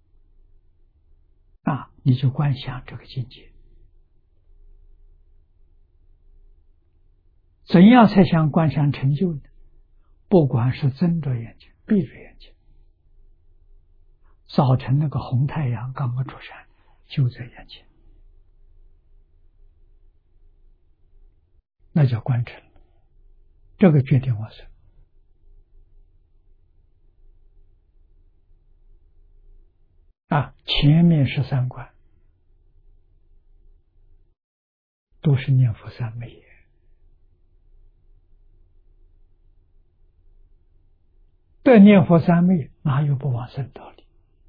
你就观想这个境界。怎样才想观想成就呢？不管是睁着眼睛闭着眼睛，早晨那个红太阳刚刚出山就在眼前，那叫观成，这个决定往生。前面13观都是念佛三昧耶，得念佛三昧哪有不往生道理？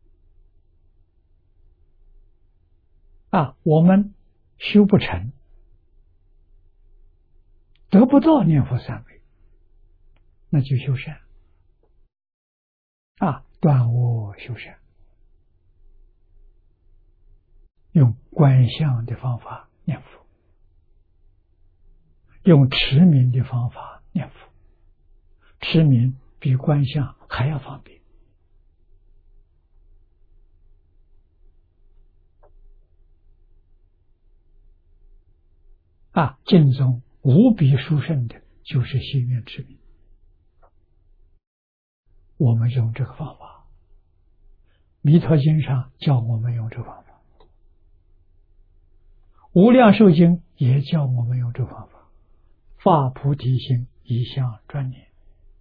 我们修不成，得不到念佛三昧，那就修善断恶修善，用观相的方法念佛，用持名的方法念佛，持名比观相还要方便。经中无比殊胜的就是心愿持名，我们用这个方法，弥陀经上教我们用这个方法，无量寿经也教我们用这个方法，发菩提心，一向专念。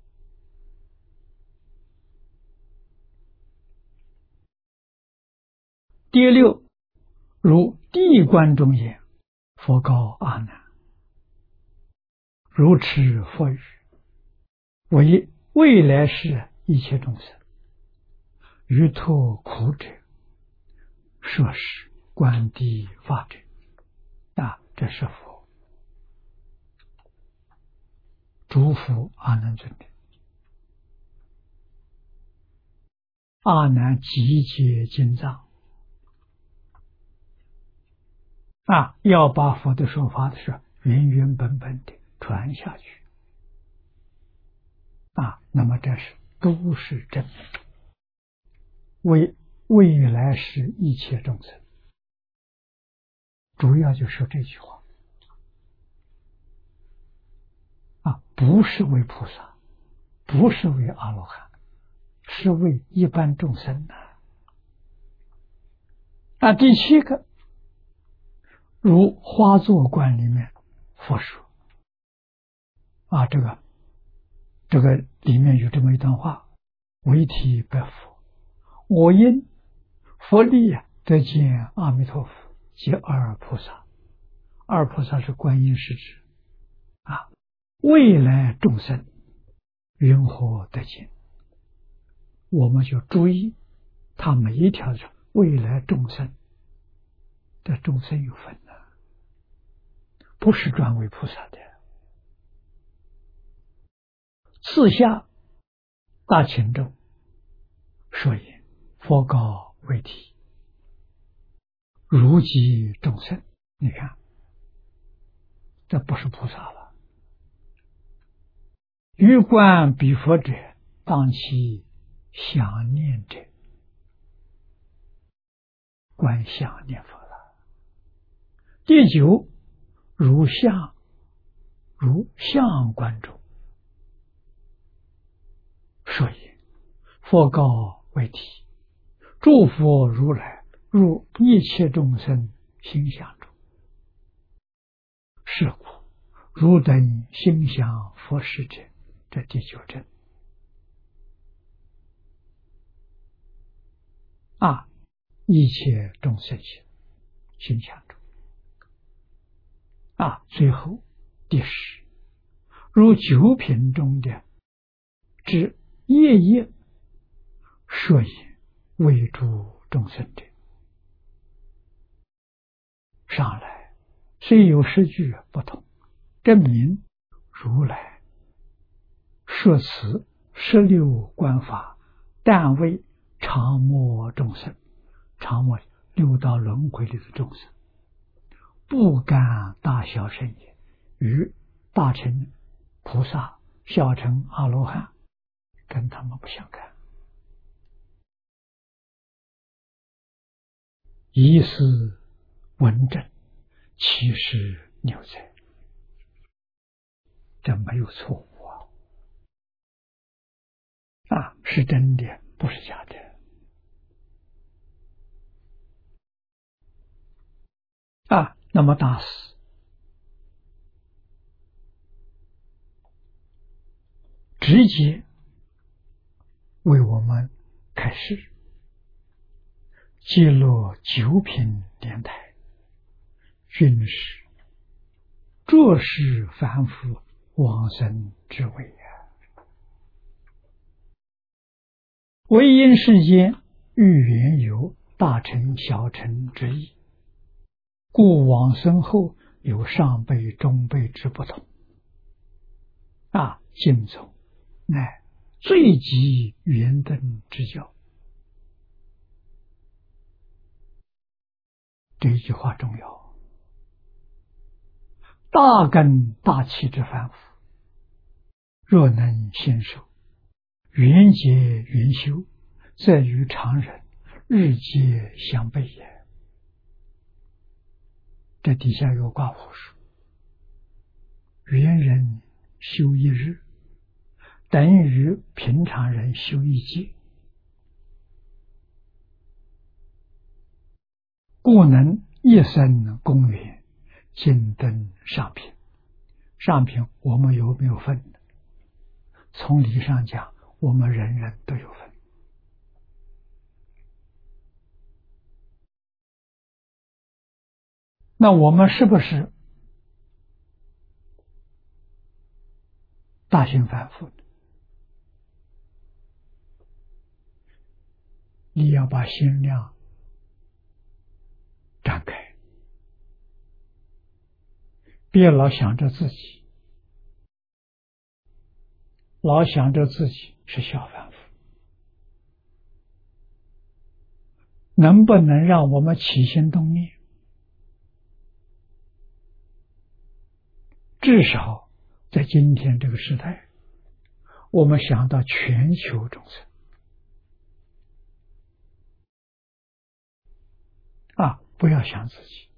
第六，如地观中言，佛告阿难：如持佛语，为未来世一切众生，于脱苦者，摄食观地法者。这是佛嘱咐阿难尊的。阿难集结经藏，要把佛的说法的是原原本本的传下去。那么这是都是真的，为未来世一切众生，主要就说这句话。不是为菩萨，不是为阿罗汉，是为一般众生的。第七个，如花座观里面佛说，这个里面有这么一段话：唯体白佛，我因佛力得见阿弥陀佛及二菩萨。二菩萨是观音是指未来众生云何得见？我们就注意他每一条是未来众生的众生有分的，不是专为菩萨的。次下大秦咒说言：佛告为体，如及众生。你看，这不是菩萨了。于观彼佛者，当其想念者，观想念佛了。第九，如相观中说也，佛告为体，诸佛如来入一切众生心想中，是故汝等心想佛事者，这第九真。一切众生心想中。最后第十，如九品中的知夜夜说也，为诸众生者。上来虽有十句不同，证明如来说此16观法，但为常没众生，常没六道轮回里的众生，不干大小圣也，与大乘菩萨、小乘阿罗汉跟他们不相干。疑是文正，其实谬在，这没有错误是真的，不是假的。那么大师直接为我们开示，揭露九品莲台，均是着实凡夫往生之谓唯因世间欲缘有大乘小乘之意，故往生后有上辈中辈之不同。经中乃最极圆等之教。这一句话重要。大根大气之凡夫，若能先受，缘结缘修，则与常人日皆相悖也。这底下有挂胡说，缘人修一日，等于平常人修一劫，故能一生公缘，尽登上品。上品我们有没有分？从理上讲，我们人人都有分。那我们是不是大行凡夫？ 你要把心量展开，别老想着自己，老想着自己是小凡夫。能不能让我们起心动念，至少在今天这个时代，我们想到全球众生不要想自己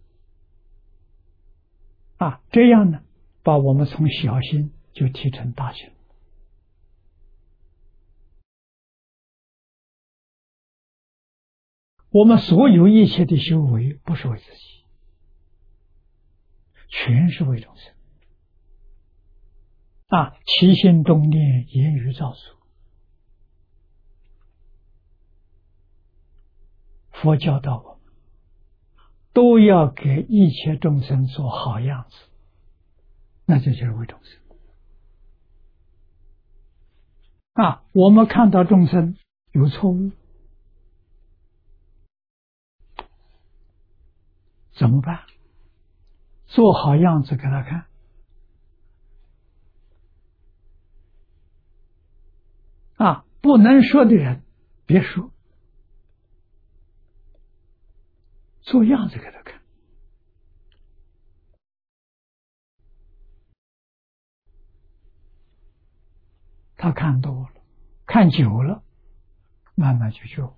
这样呢，把我们从小心就提成大心。我们所有一切的修为不是为自己，全是为众生起心动念，言语造作。佛教导我们都要给一切众生做好样子，那这就是为众生我们看到众生有错误，怎么办？做好样子给他看不能说的人别说，做样子给他看。他看多了，看久了，慢慢就觉悟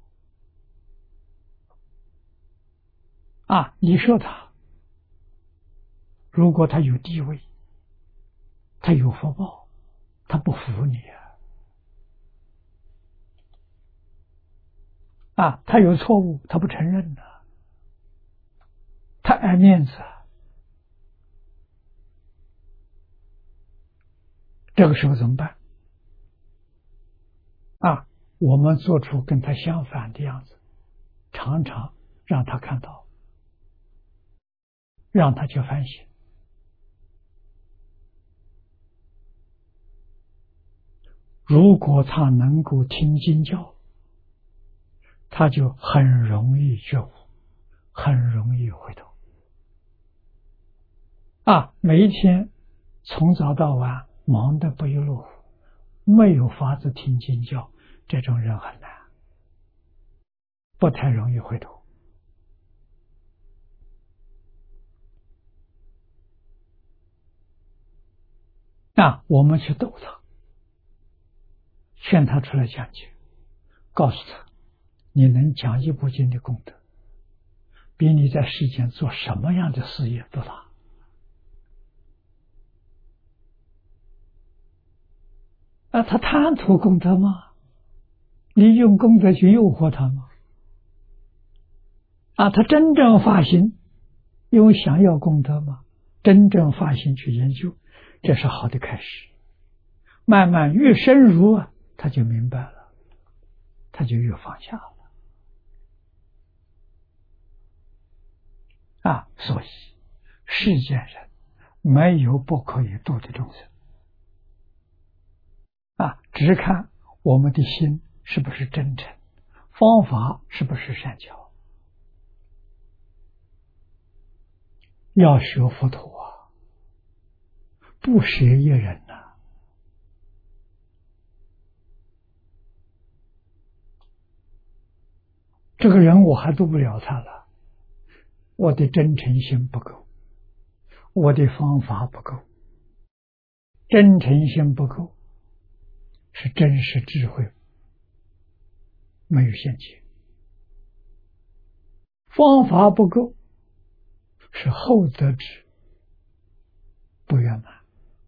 你说他，如果他有地位，他有福报，他不服你他有错误，他不承认他爱面子这个时候怎么办我们做出跟他相反的样子，常常让他看到，让他去反省。如果他能够听经教，他就很容易觉悟，很容易回头每一天从早到晚忙得不亦乐乎，没有法子听经教，这种人很难，不太容易回头我们去逗他，劝他出来讲解，告诉他你能讲一部经的功德，比你在世间做什么样的事业都大他贪图功德吗？你用功德去诱惑他吗？他真正发心因为想要功德吗？真正发心去研究，这是好的开始。慢慢越深入他就明白了，他就越放下了所以世间人没有不可以度的众生只看我们的心是不是真诚，方法是不是善巧。要学佛陀不舍一人这个人我还度不了他了，我的真诚心不够，我的方法不够。真诚心不够是真实智慧没有现前，方法不够是后得智不圆满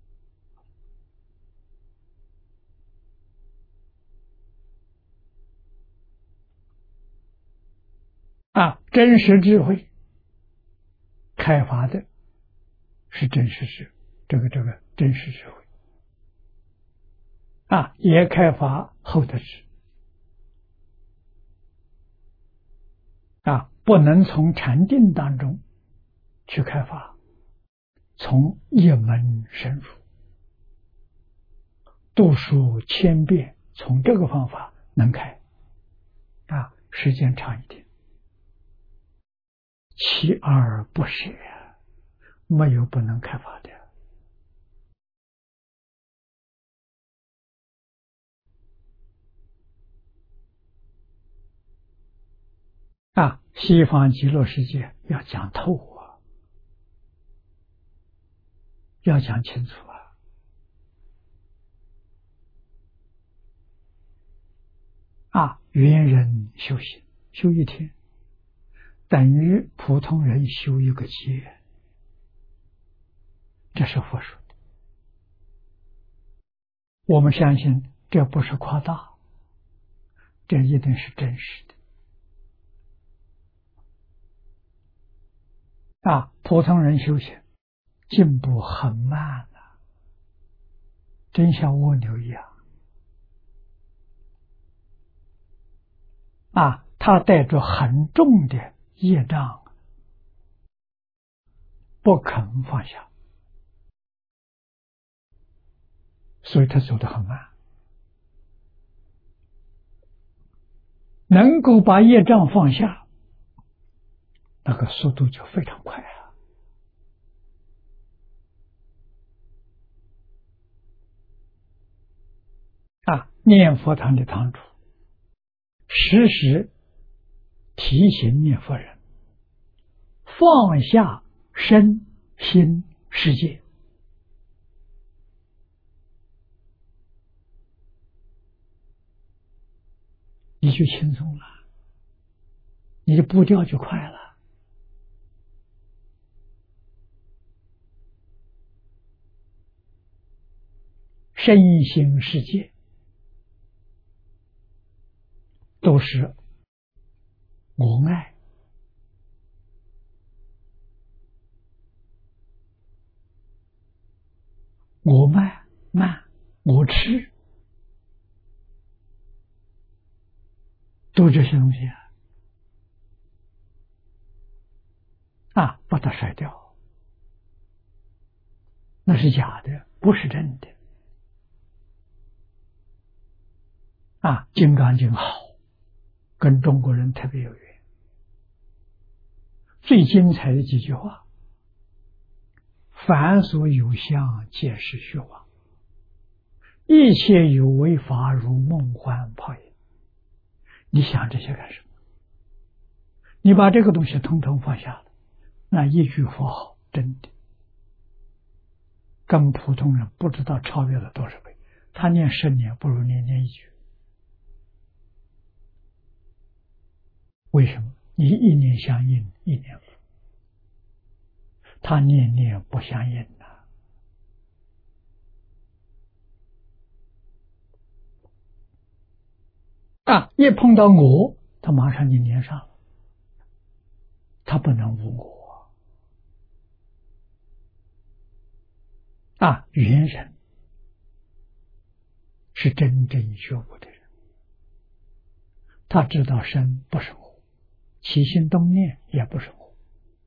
真实智慧开发的是真实智，这个真实智慧也开发后得智不能从禅定当中去开发，从一门深入，读书千遍，从这个方法能开时间长一点，锲而不舍，没有不能开发的。西方极乐世界要讲透啊，要讲清楚猿人修行，修一天，等于普通人修一个劫，这是佛说的。我们相信这不是夸大，这一定是真实的。普通人修行进步很慢真像蜗牛一样他带着很重的业障，不肯放下，所以他走得很慢。能够把业障放下，那个速度就非常快念佛堂的堂主时时提醒念佛人放下身心世界，你就轻松了，你的步调就快了。身心世界都是我爱，我慢，我吃，都这些东西把它甩掉，那是假的，不是真的。金刚经好，跟中国人特别有缘。最精彩的几句话：凡所有相，皆是虚妄；一切有为法，如梦幻泡影。你想这些干什么？你把这个东西统统放下了，那一句佛号真的跟普通人不知道超越了多少倍。他念10年不如你念一句。为什么？你一念相应，一念佛，他念念不相应一碰到我，他马上就连上了，他不能无我猿人是真正觉悟的人，他知道身不是我，起心动念也不是我。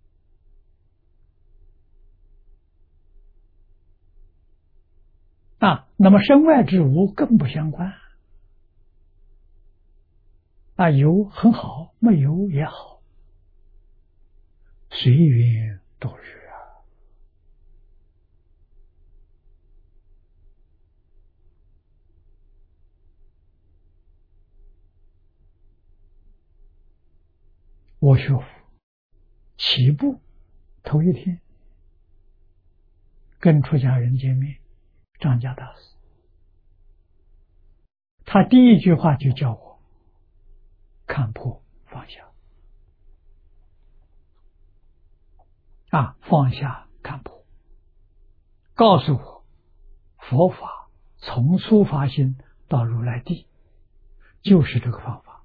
那么身外之物更不相关有很好，没有也好，随缘度日我学佛起步头一天跟出家人见面，张家大师，他第一句话就叫我看破放下放下看破，告诉我佛法从初发心到如来地就是这个方法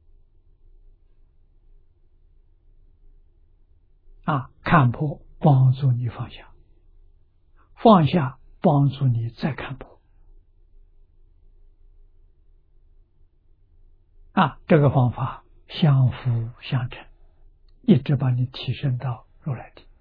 看破帮助你放下，放下帮助你再看破这个方法相辅相成，一直把你提升到如来地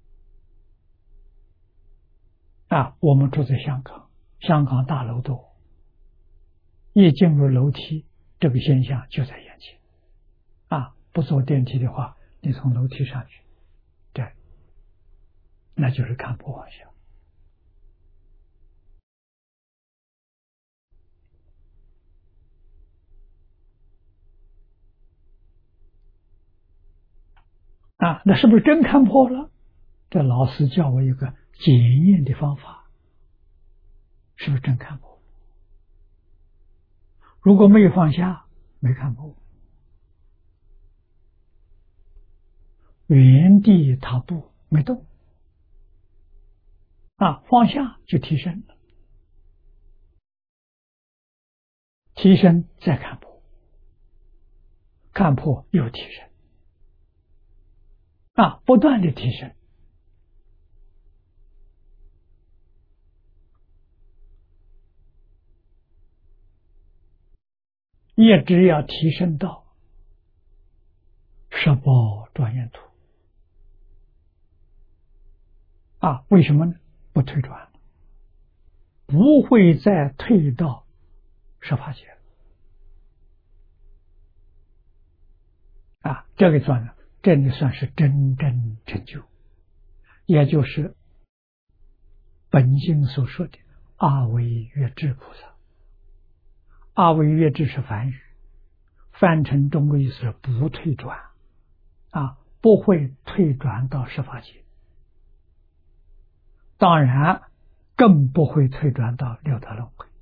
我们住在香港，香港大楼多， 一进入楼梯，这个现象就在眼前。不坐电梯的话，你从楼梯上去，对，那就是看破妄想。那是不是真看破了？这老师教我一个检验的方法，是不是真看破？如果没有放下，没看破，原地踏步没动，放下就提升了，提升再看破，看破又提升，不断的提升。也只要提升到十宝庄严土，为什么呢？不退转了，不会再退到十法界了。这个算了，这里算是真正成就，也就是本经所说的阿惟越致菩萨。阿惟越致是梵语，翻成中国意思是不退转，不会退转到十法界，当然更不会退转到六道轮回。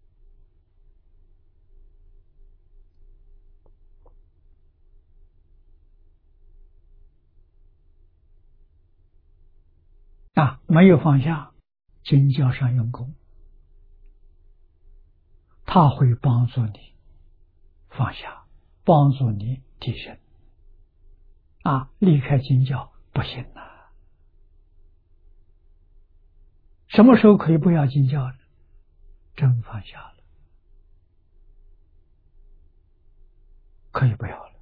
没有放下，经教上用功，他会帮助你放下，帮助你提升。离开经教不行了。什么时候可以不要经教呢？真放下了，可以不要了。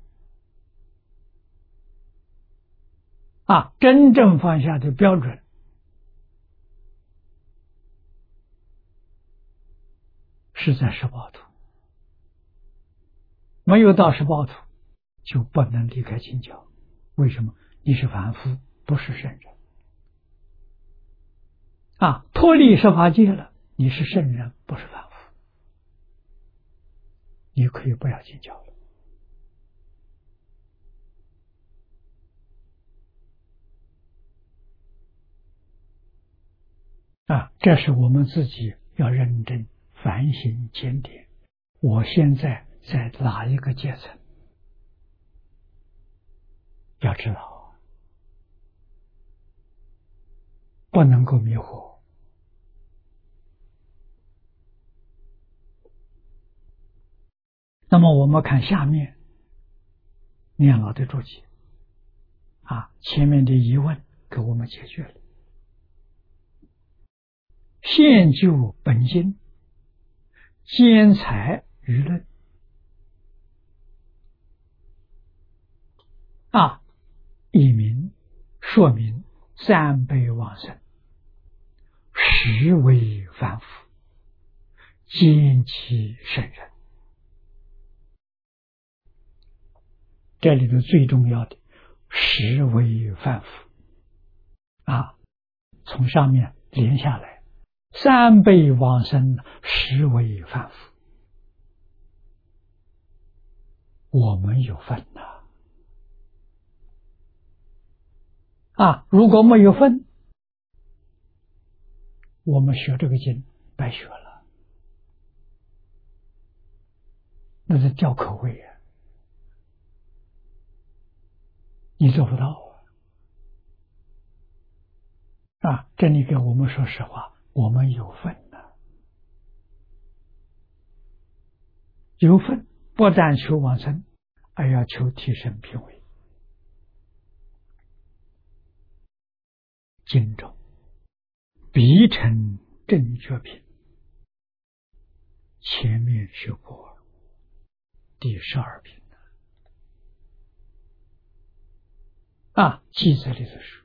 真正放下的标准是在十报土，没有到十报土就不能离开经教。为什么？你是凡夫，不是圣人。脱离十法界了，你是圣人，不是凡夫，你可以不要经教了。这是我们自己要认真反省检点。我现在在哪一个阶层？要知道，不能够迷惑。那么我们看下面念老的注解，前面的疑问给我们解决了。现就本经，兼采舆论。译名说明三辈往生，实为凡夫，兼其圣人。这里头最重要的，实为凡夫。从上面连下来，三辈往生，实为凡夫。我们有份呐。如果没有分，我们学这个经白学了，那是吊口味啊，你做不到这里给我们说实话，我们有份呐，有份不但求往生，而要求提升品位。经中必成正觉品，前面学过第12品记载里头说，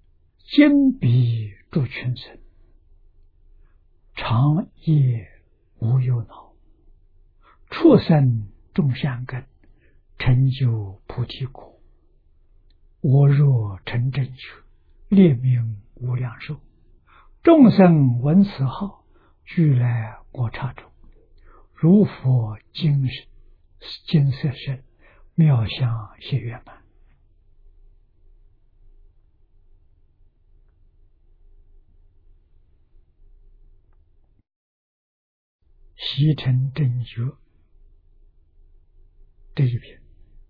经比诸群生，常夜无忧恼，畜生种善根，成就菩提果。我若成正觉，列名无量寿。众生闻此号，俱来我刹中。如佛金色身，妙相现圆满。习成正觉这一篇，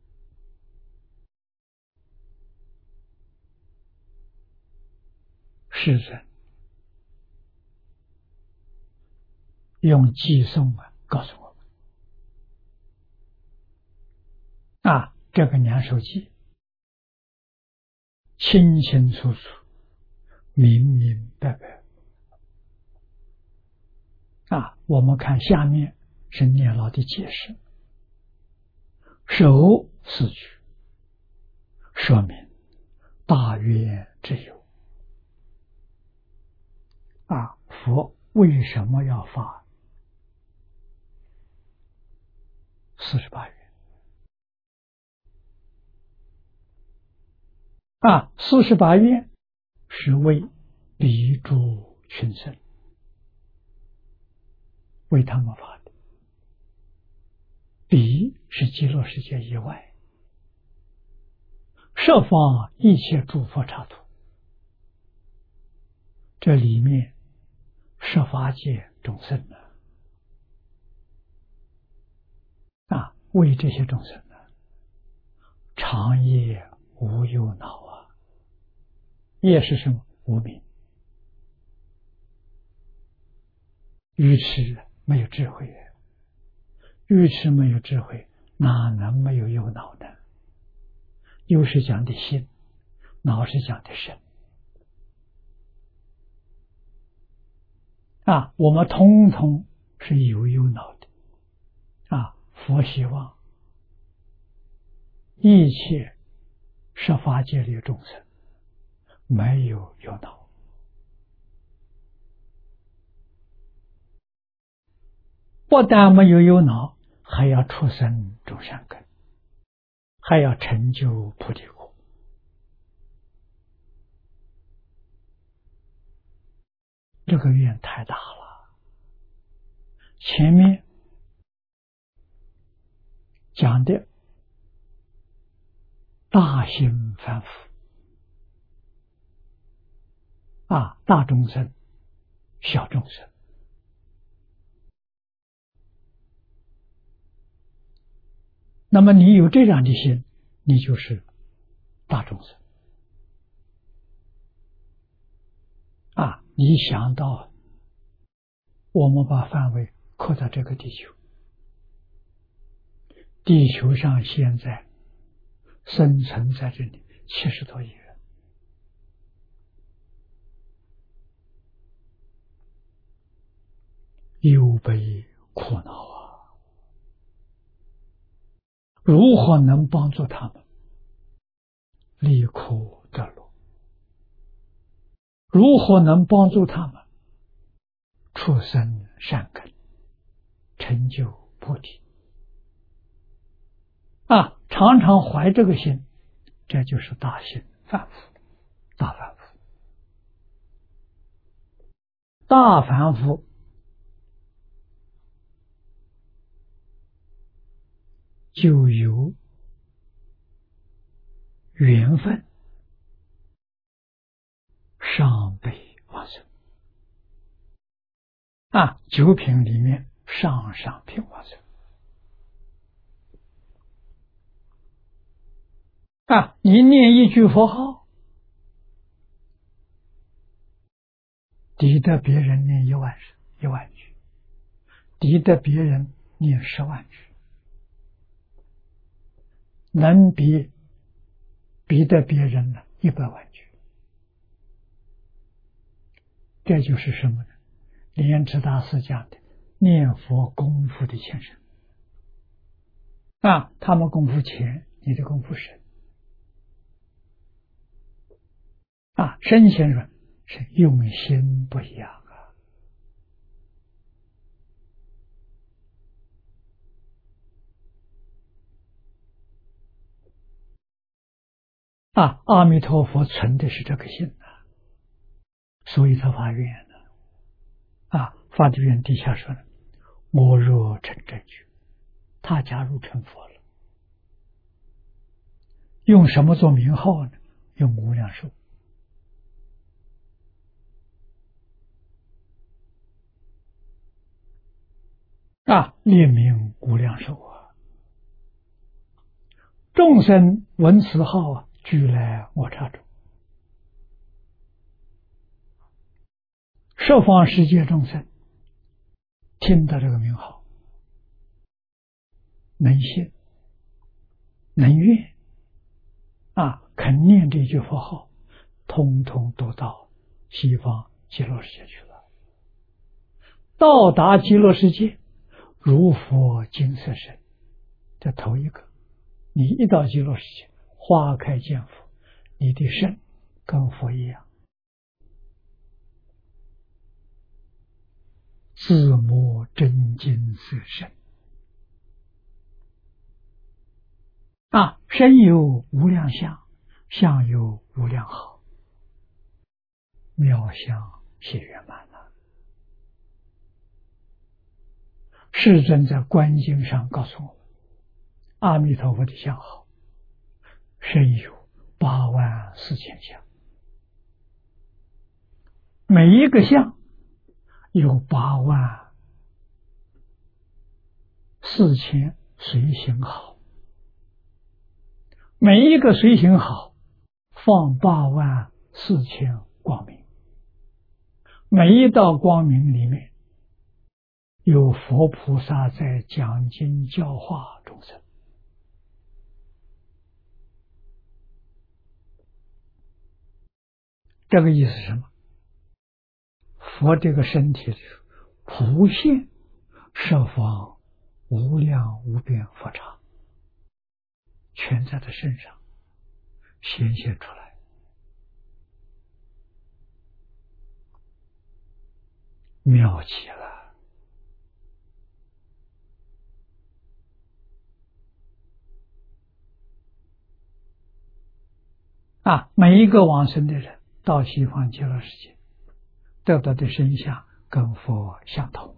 世尊用偈颂告诉我们这个两首偈清清楚楚，明明白白。我们看下面是念老的解释。首四句说明大愿之有。佛为什么要发48愿？48愿是为彼诸群生，为他们发的。彼是极乐世界以外，设方一切诸佛刹土，这里面设法界众生为这些众生长夜无忧恼夜是什么？无明，愚痴没有智慧，愚痴没有智慧，哪能没有忧恼呢？忧是讲的心，恼是讲的身我们通通是有忧恼的佛希望一切设法界里的众生没有忧恼，不但没有忧恼，还要出生种善根，还要成就菩提果。这个愿太大了。前面讲的大心凡夫大众生、小众生，那么你有这样的心，你就是大众生你想到我们把范围扩到这个地球，地球上现在生存在这里70多亿人，忧悲苦恼如何能帮助他们离苦得乐？如何能帮助他们出生善根，成就菩提常常怀这个心，这就是大心凡夫，大凡夫。大凡夫就有缘分上辈往生九品里面上品往生你念一句佛号，抵得别人念1万句，抵得别人念10万句，能比得别人呢100万句。这就是什么呢？莲池大师讲的念佛功夫的前身他们功夫浅，你的功夫深深先生是用心不一样阿弥陀佛存的是这个心所以他发愿发的愿底下说了：我若成正觉，他假如成佛了，用什么做名号呢？用无量寿。列名无量寿众生闻此号俱来我刹中。十方世界众生听到这个名号，能信能愿肯念这句佛号，通通都到西方极乐世界去了。到达极乐世界，如佛金色身，这头一个。你一到极乐世界，花开见佛，你的身跟佛一样，自摸真金色身身有无量相，相有无量好，妙相谢圆满了。世尊在观经上告诉我们，阿弥陀佛的相好身有84000相，每一个相有84000随行好，每一个随行好放84000光明，每一道光明里面有佛菩萨在讲经教化众生。这个意思是什么？佛这个身体里普现十方无量无边佛刹，全在他身上显现出来。妙极了每一个往生的人到西方极乐世界得到的身相跟佛相同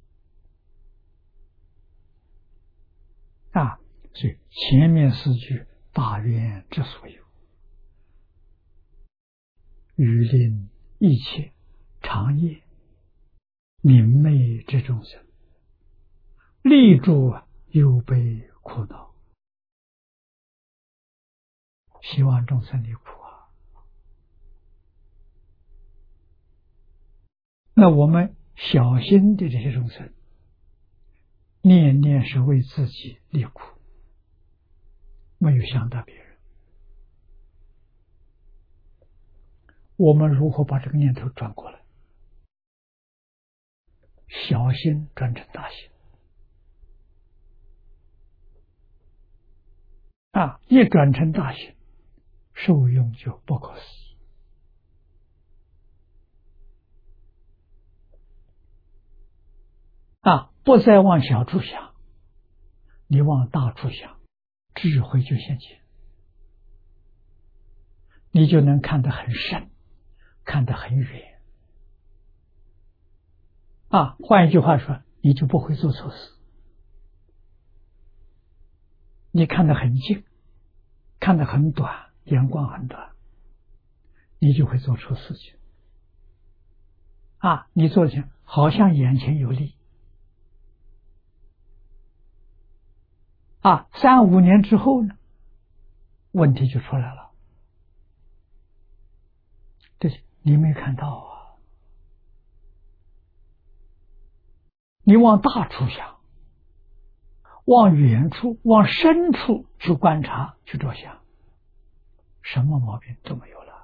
所以前面4句大愿之所有，欲令一切长夜明媚之众生力助忧悲苦恼，希望众生离苦那我们小心的这些众生，念念是为自己离苦，没有想到别人。我们如何把这个念头转过来？小心转成大心一转成大心，受用就不可思议不再往小处想，你往大处想，智慧就现前，你就能看得很深，看得很远换一句话说，你就不会做错事。你看得很近，看得很短，眼光很短，你就会做出事情你做起好像眼前有利3、5年之后呢，问题就出来了。这你没看到你往大处想，往远处往深处去观察去着想，什么毛病都没有了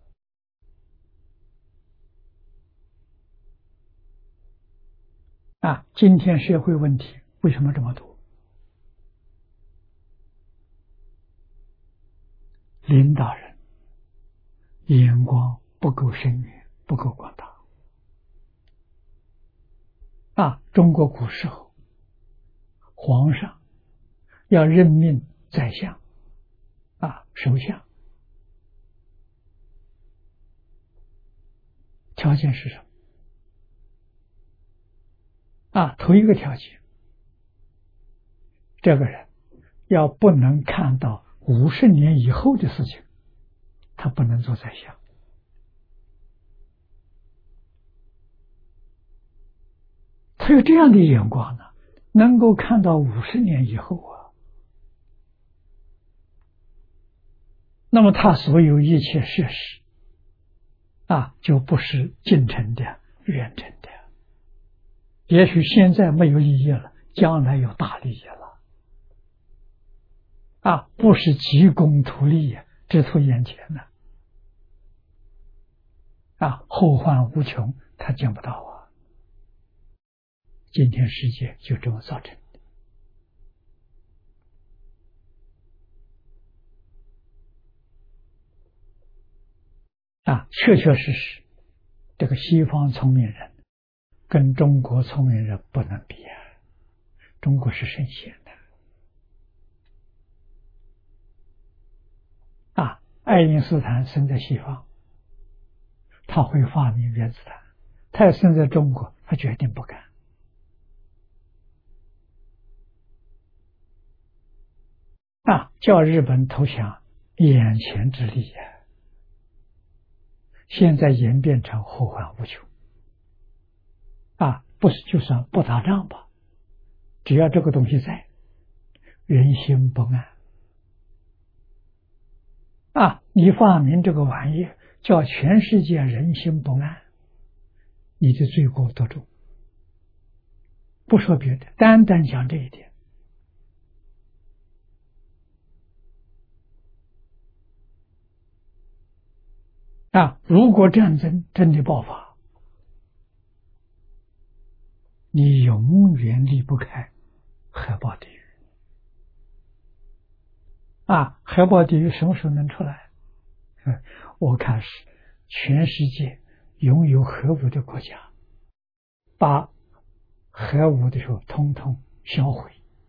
今天社会问题为什么这么多？领导人眼光不够深远，不够广大中国古时候皇上要任命宰相首相， 条件是什么？头一个条件，这个人要不能看到50年以后的事情，他不能做宰相。他有这样的眼光呢，能够看到50年以后啊，那么他所有一切设施就不是近程的、远程的。也许现在没有利益了，将来有大利益了。不是急功图利只图眼前的。后患无穷，他见不到啊。今天世界就这么造成的。确确实实，这个西方聪明人跟中国聪明人不能比啊。中国是圣贤的。爱因斯坦生在西方，他会发明原子弹；他要生在中国，他决定不干。叫日本投降，眼前之利呀。现在演变成后患无穷。不是就算不打仗吧，只要这个东西在，人心不安。你发明这个玩意，叫全世界人心不安，你的罪过多重？不说别的，单单讲这一点。如果战争真的爆发，你永远离不开海豹地狱。海豹地狱什么时候能出来？我看是全世界拥有核武的国家，把核武的时候通通销毁，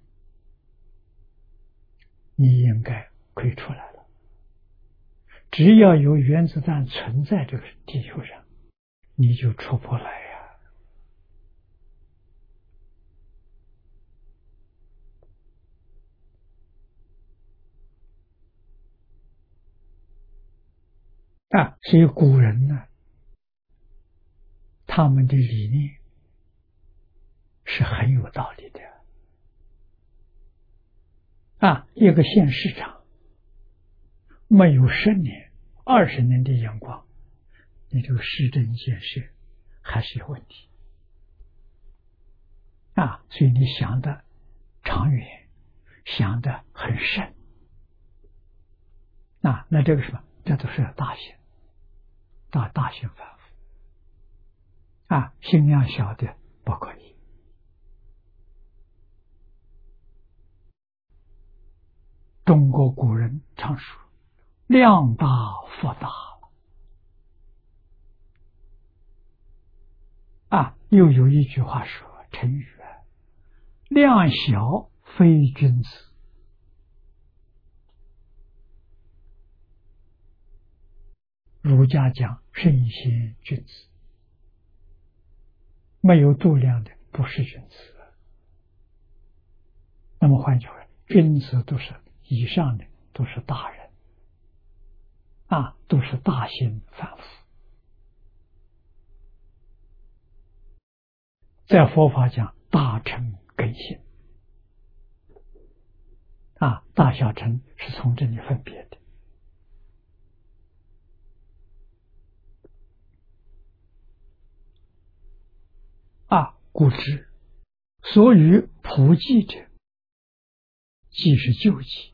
你应该可以出来了。只要有原子弹存在这个地球上，你就出不来呀。所以古人呢，他们的理念是很有道理的。一个县市长没有10年、20年的眼光，你这个市政建设还是有问题。所以你想的长远，想的很深。那这个什么？这都是大行，大行反复。心量小的不可以。中国古人常说量大福大。又有一句话说，成语量小非君子。儒家讲圣贤君子，没有度量的不是君子。那么换句话，君子都是以上的，都是大人，都是大心反复。在佛法讲大乘根性，大小乘是从这里分别的。故知所与普济者，即是救济。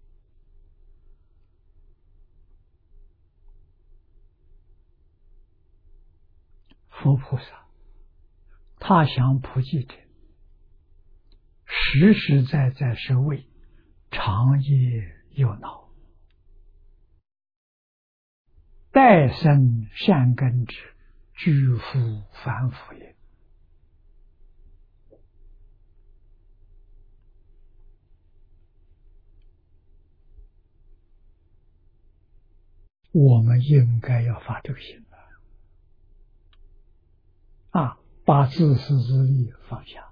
佛菩萨他想普济者，实实在在是为长夜忧恼，待生善根者，居复反腐也。我们应该要发这个心把自私自利放下，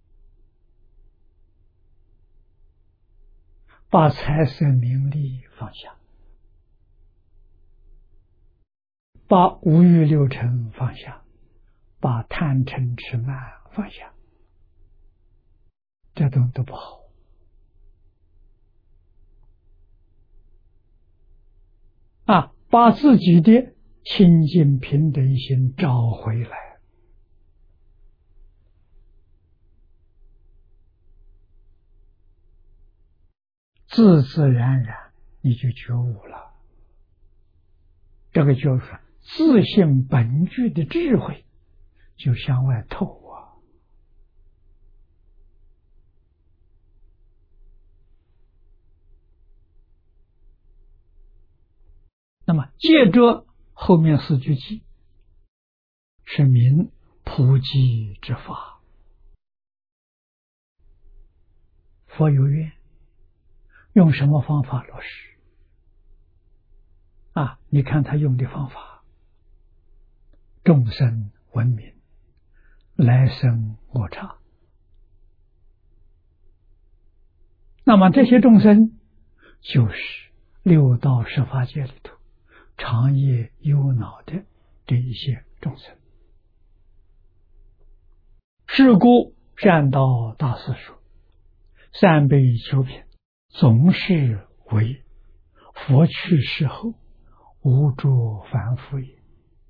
把财色名利放下，把五欲六尘放下，把贪嗔痴慢放下，这都不好。把自己的清净平等心找回来，自自然然你就觉悟了。这个就是自性本具的智慧就向外透啊。那么借着后面四句偈，是明普济之法。佛有愿，用什么方法落实？你看他用的方法，众生闻名，来生我刹。那么这些众生就是六道十法界里头长夜忧恼的这一些众生。是故善导大师说，三悲九品总是为佛去世后无着凡夫也。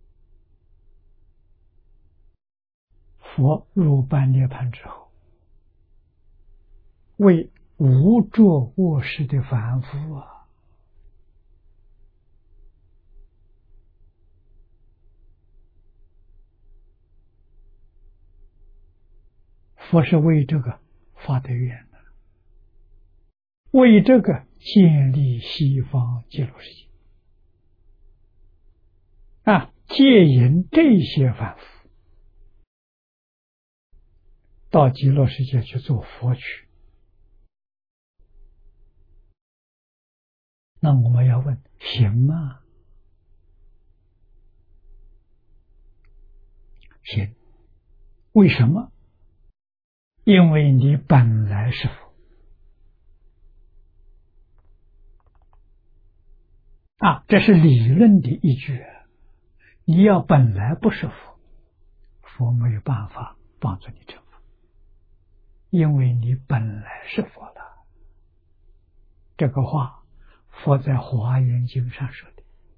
佛入般涅槃之后，为无着卧室的凡夫佛是为这个发的愿的，为这个建立西方极乐世界接引这些凡夫到极乐世界去做佛去。那我们要问，行吗？行。为什么？因为你本来是佛这是理论的依据。你要本来不是佛，佛没有办法帮助你成佛，因为你本来是佛了。这个话佛在《华严经》上说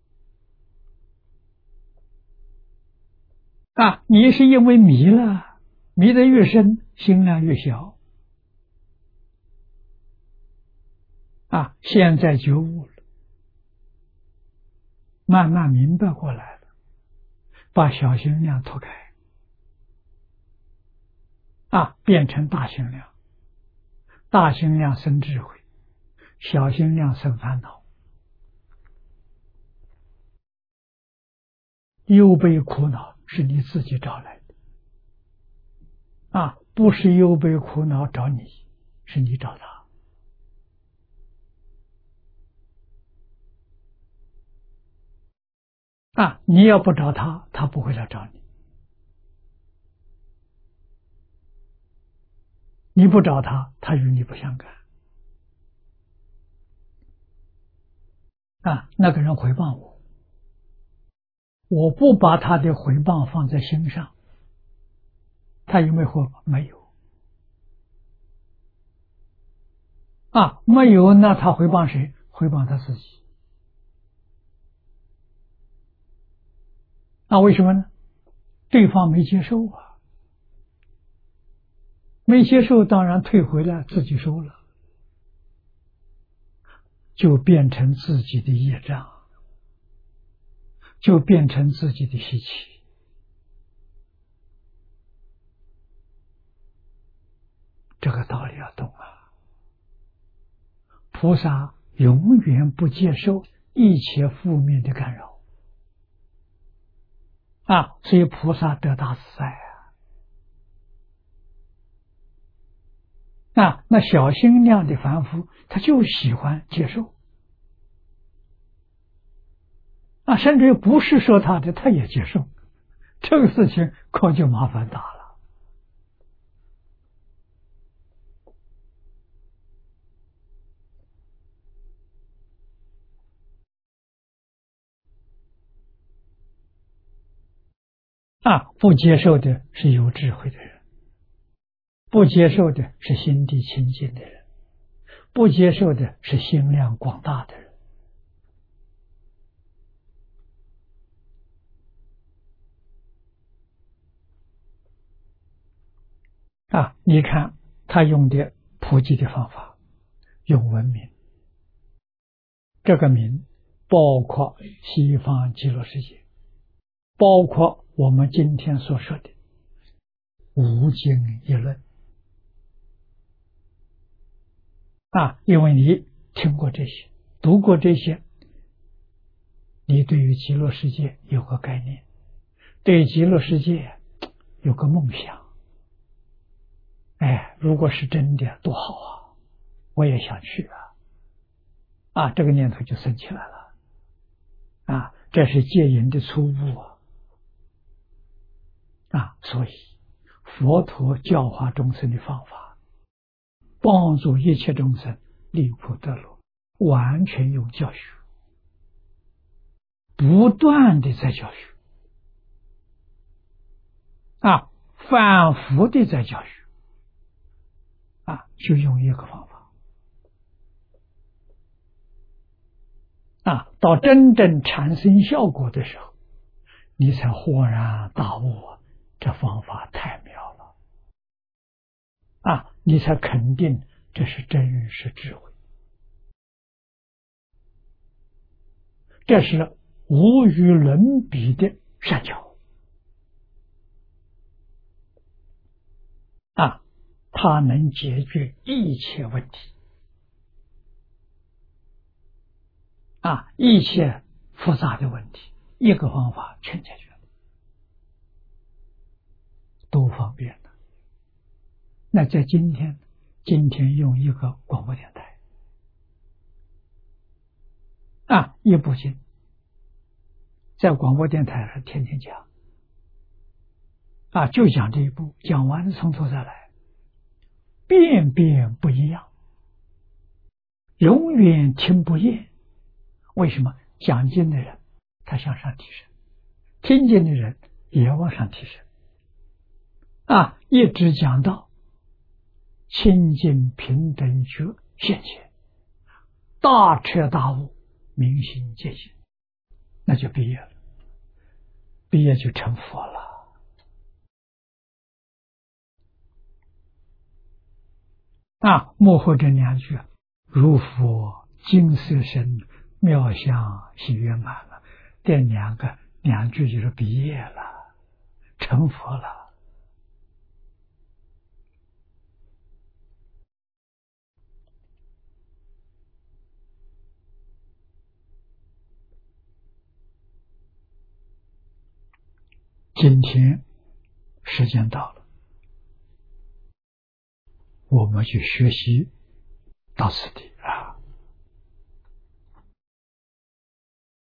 的你是因为迷了，迷得越深，心量越小现在觉悟了，慢慢明白过来了，把小心量脱开变成大心量，大心量生智慧，小心量生烦恼。忧悲苦恼是你自己找来的不是忧悲苦恼找你，是你找他你要不找他，他不会来找你；你不找他，他与你不相干那个人回报我，我不把他的回报放在心上，他有没有回报？没有没有，那他回报谁？回报他自己为什么呢？对方没接受没接受，当然退回来自己收了，就变成自己的业障，就变成自己的习气。这个道理要懂菩萨永远不接受一切负面的干扰所以菩萨得大自在那小心量的凡夫他就喜欢接受甚至于不是说他的他也接受， 这个事情可就麻烦大了。不接受的是有智慧的人，不接受的是心地清净的人，不接受的是心量广大的人。你看他用的普及的方法，用文明，这个明包括西方极乐世界，包括我们今天所说的无经一论因为你听过这些，读过这些，你对于极乐世界有个概念，对极乐世界有个梦想。如果是真的多好啊，我也想去这个念头就生起来了这是戒淫的初步所以佛陀教化众生的方法，帮助一切众生离苦得乐，完全用教学，不断的在教学反复的在教学就用一个方法到真正产生效果的时候，你才豁然大悟这方法太妙了你才肯定这是真实智慧，这是无与伦比的善巧它能解决一切问题一切复杂的问题，一个方法全解决了，多方便了。那在今天用一个广播电台一部经在广播电台上天天讲就讲这一部，讲完了从头再来，遍遍不一样，永远听不厌。为什么？讲经的人他向上提升，听经的人也往上提升一直讲到清净平等觉现前，大彻大悟，明心见性，那就毕业了，毕业就成佛了幕后这两句如佛金色身，妙相喜圆满了，这两句就是毕业了，成佛了。今天时间到了，我们去学习到此地。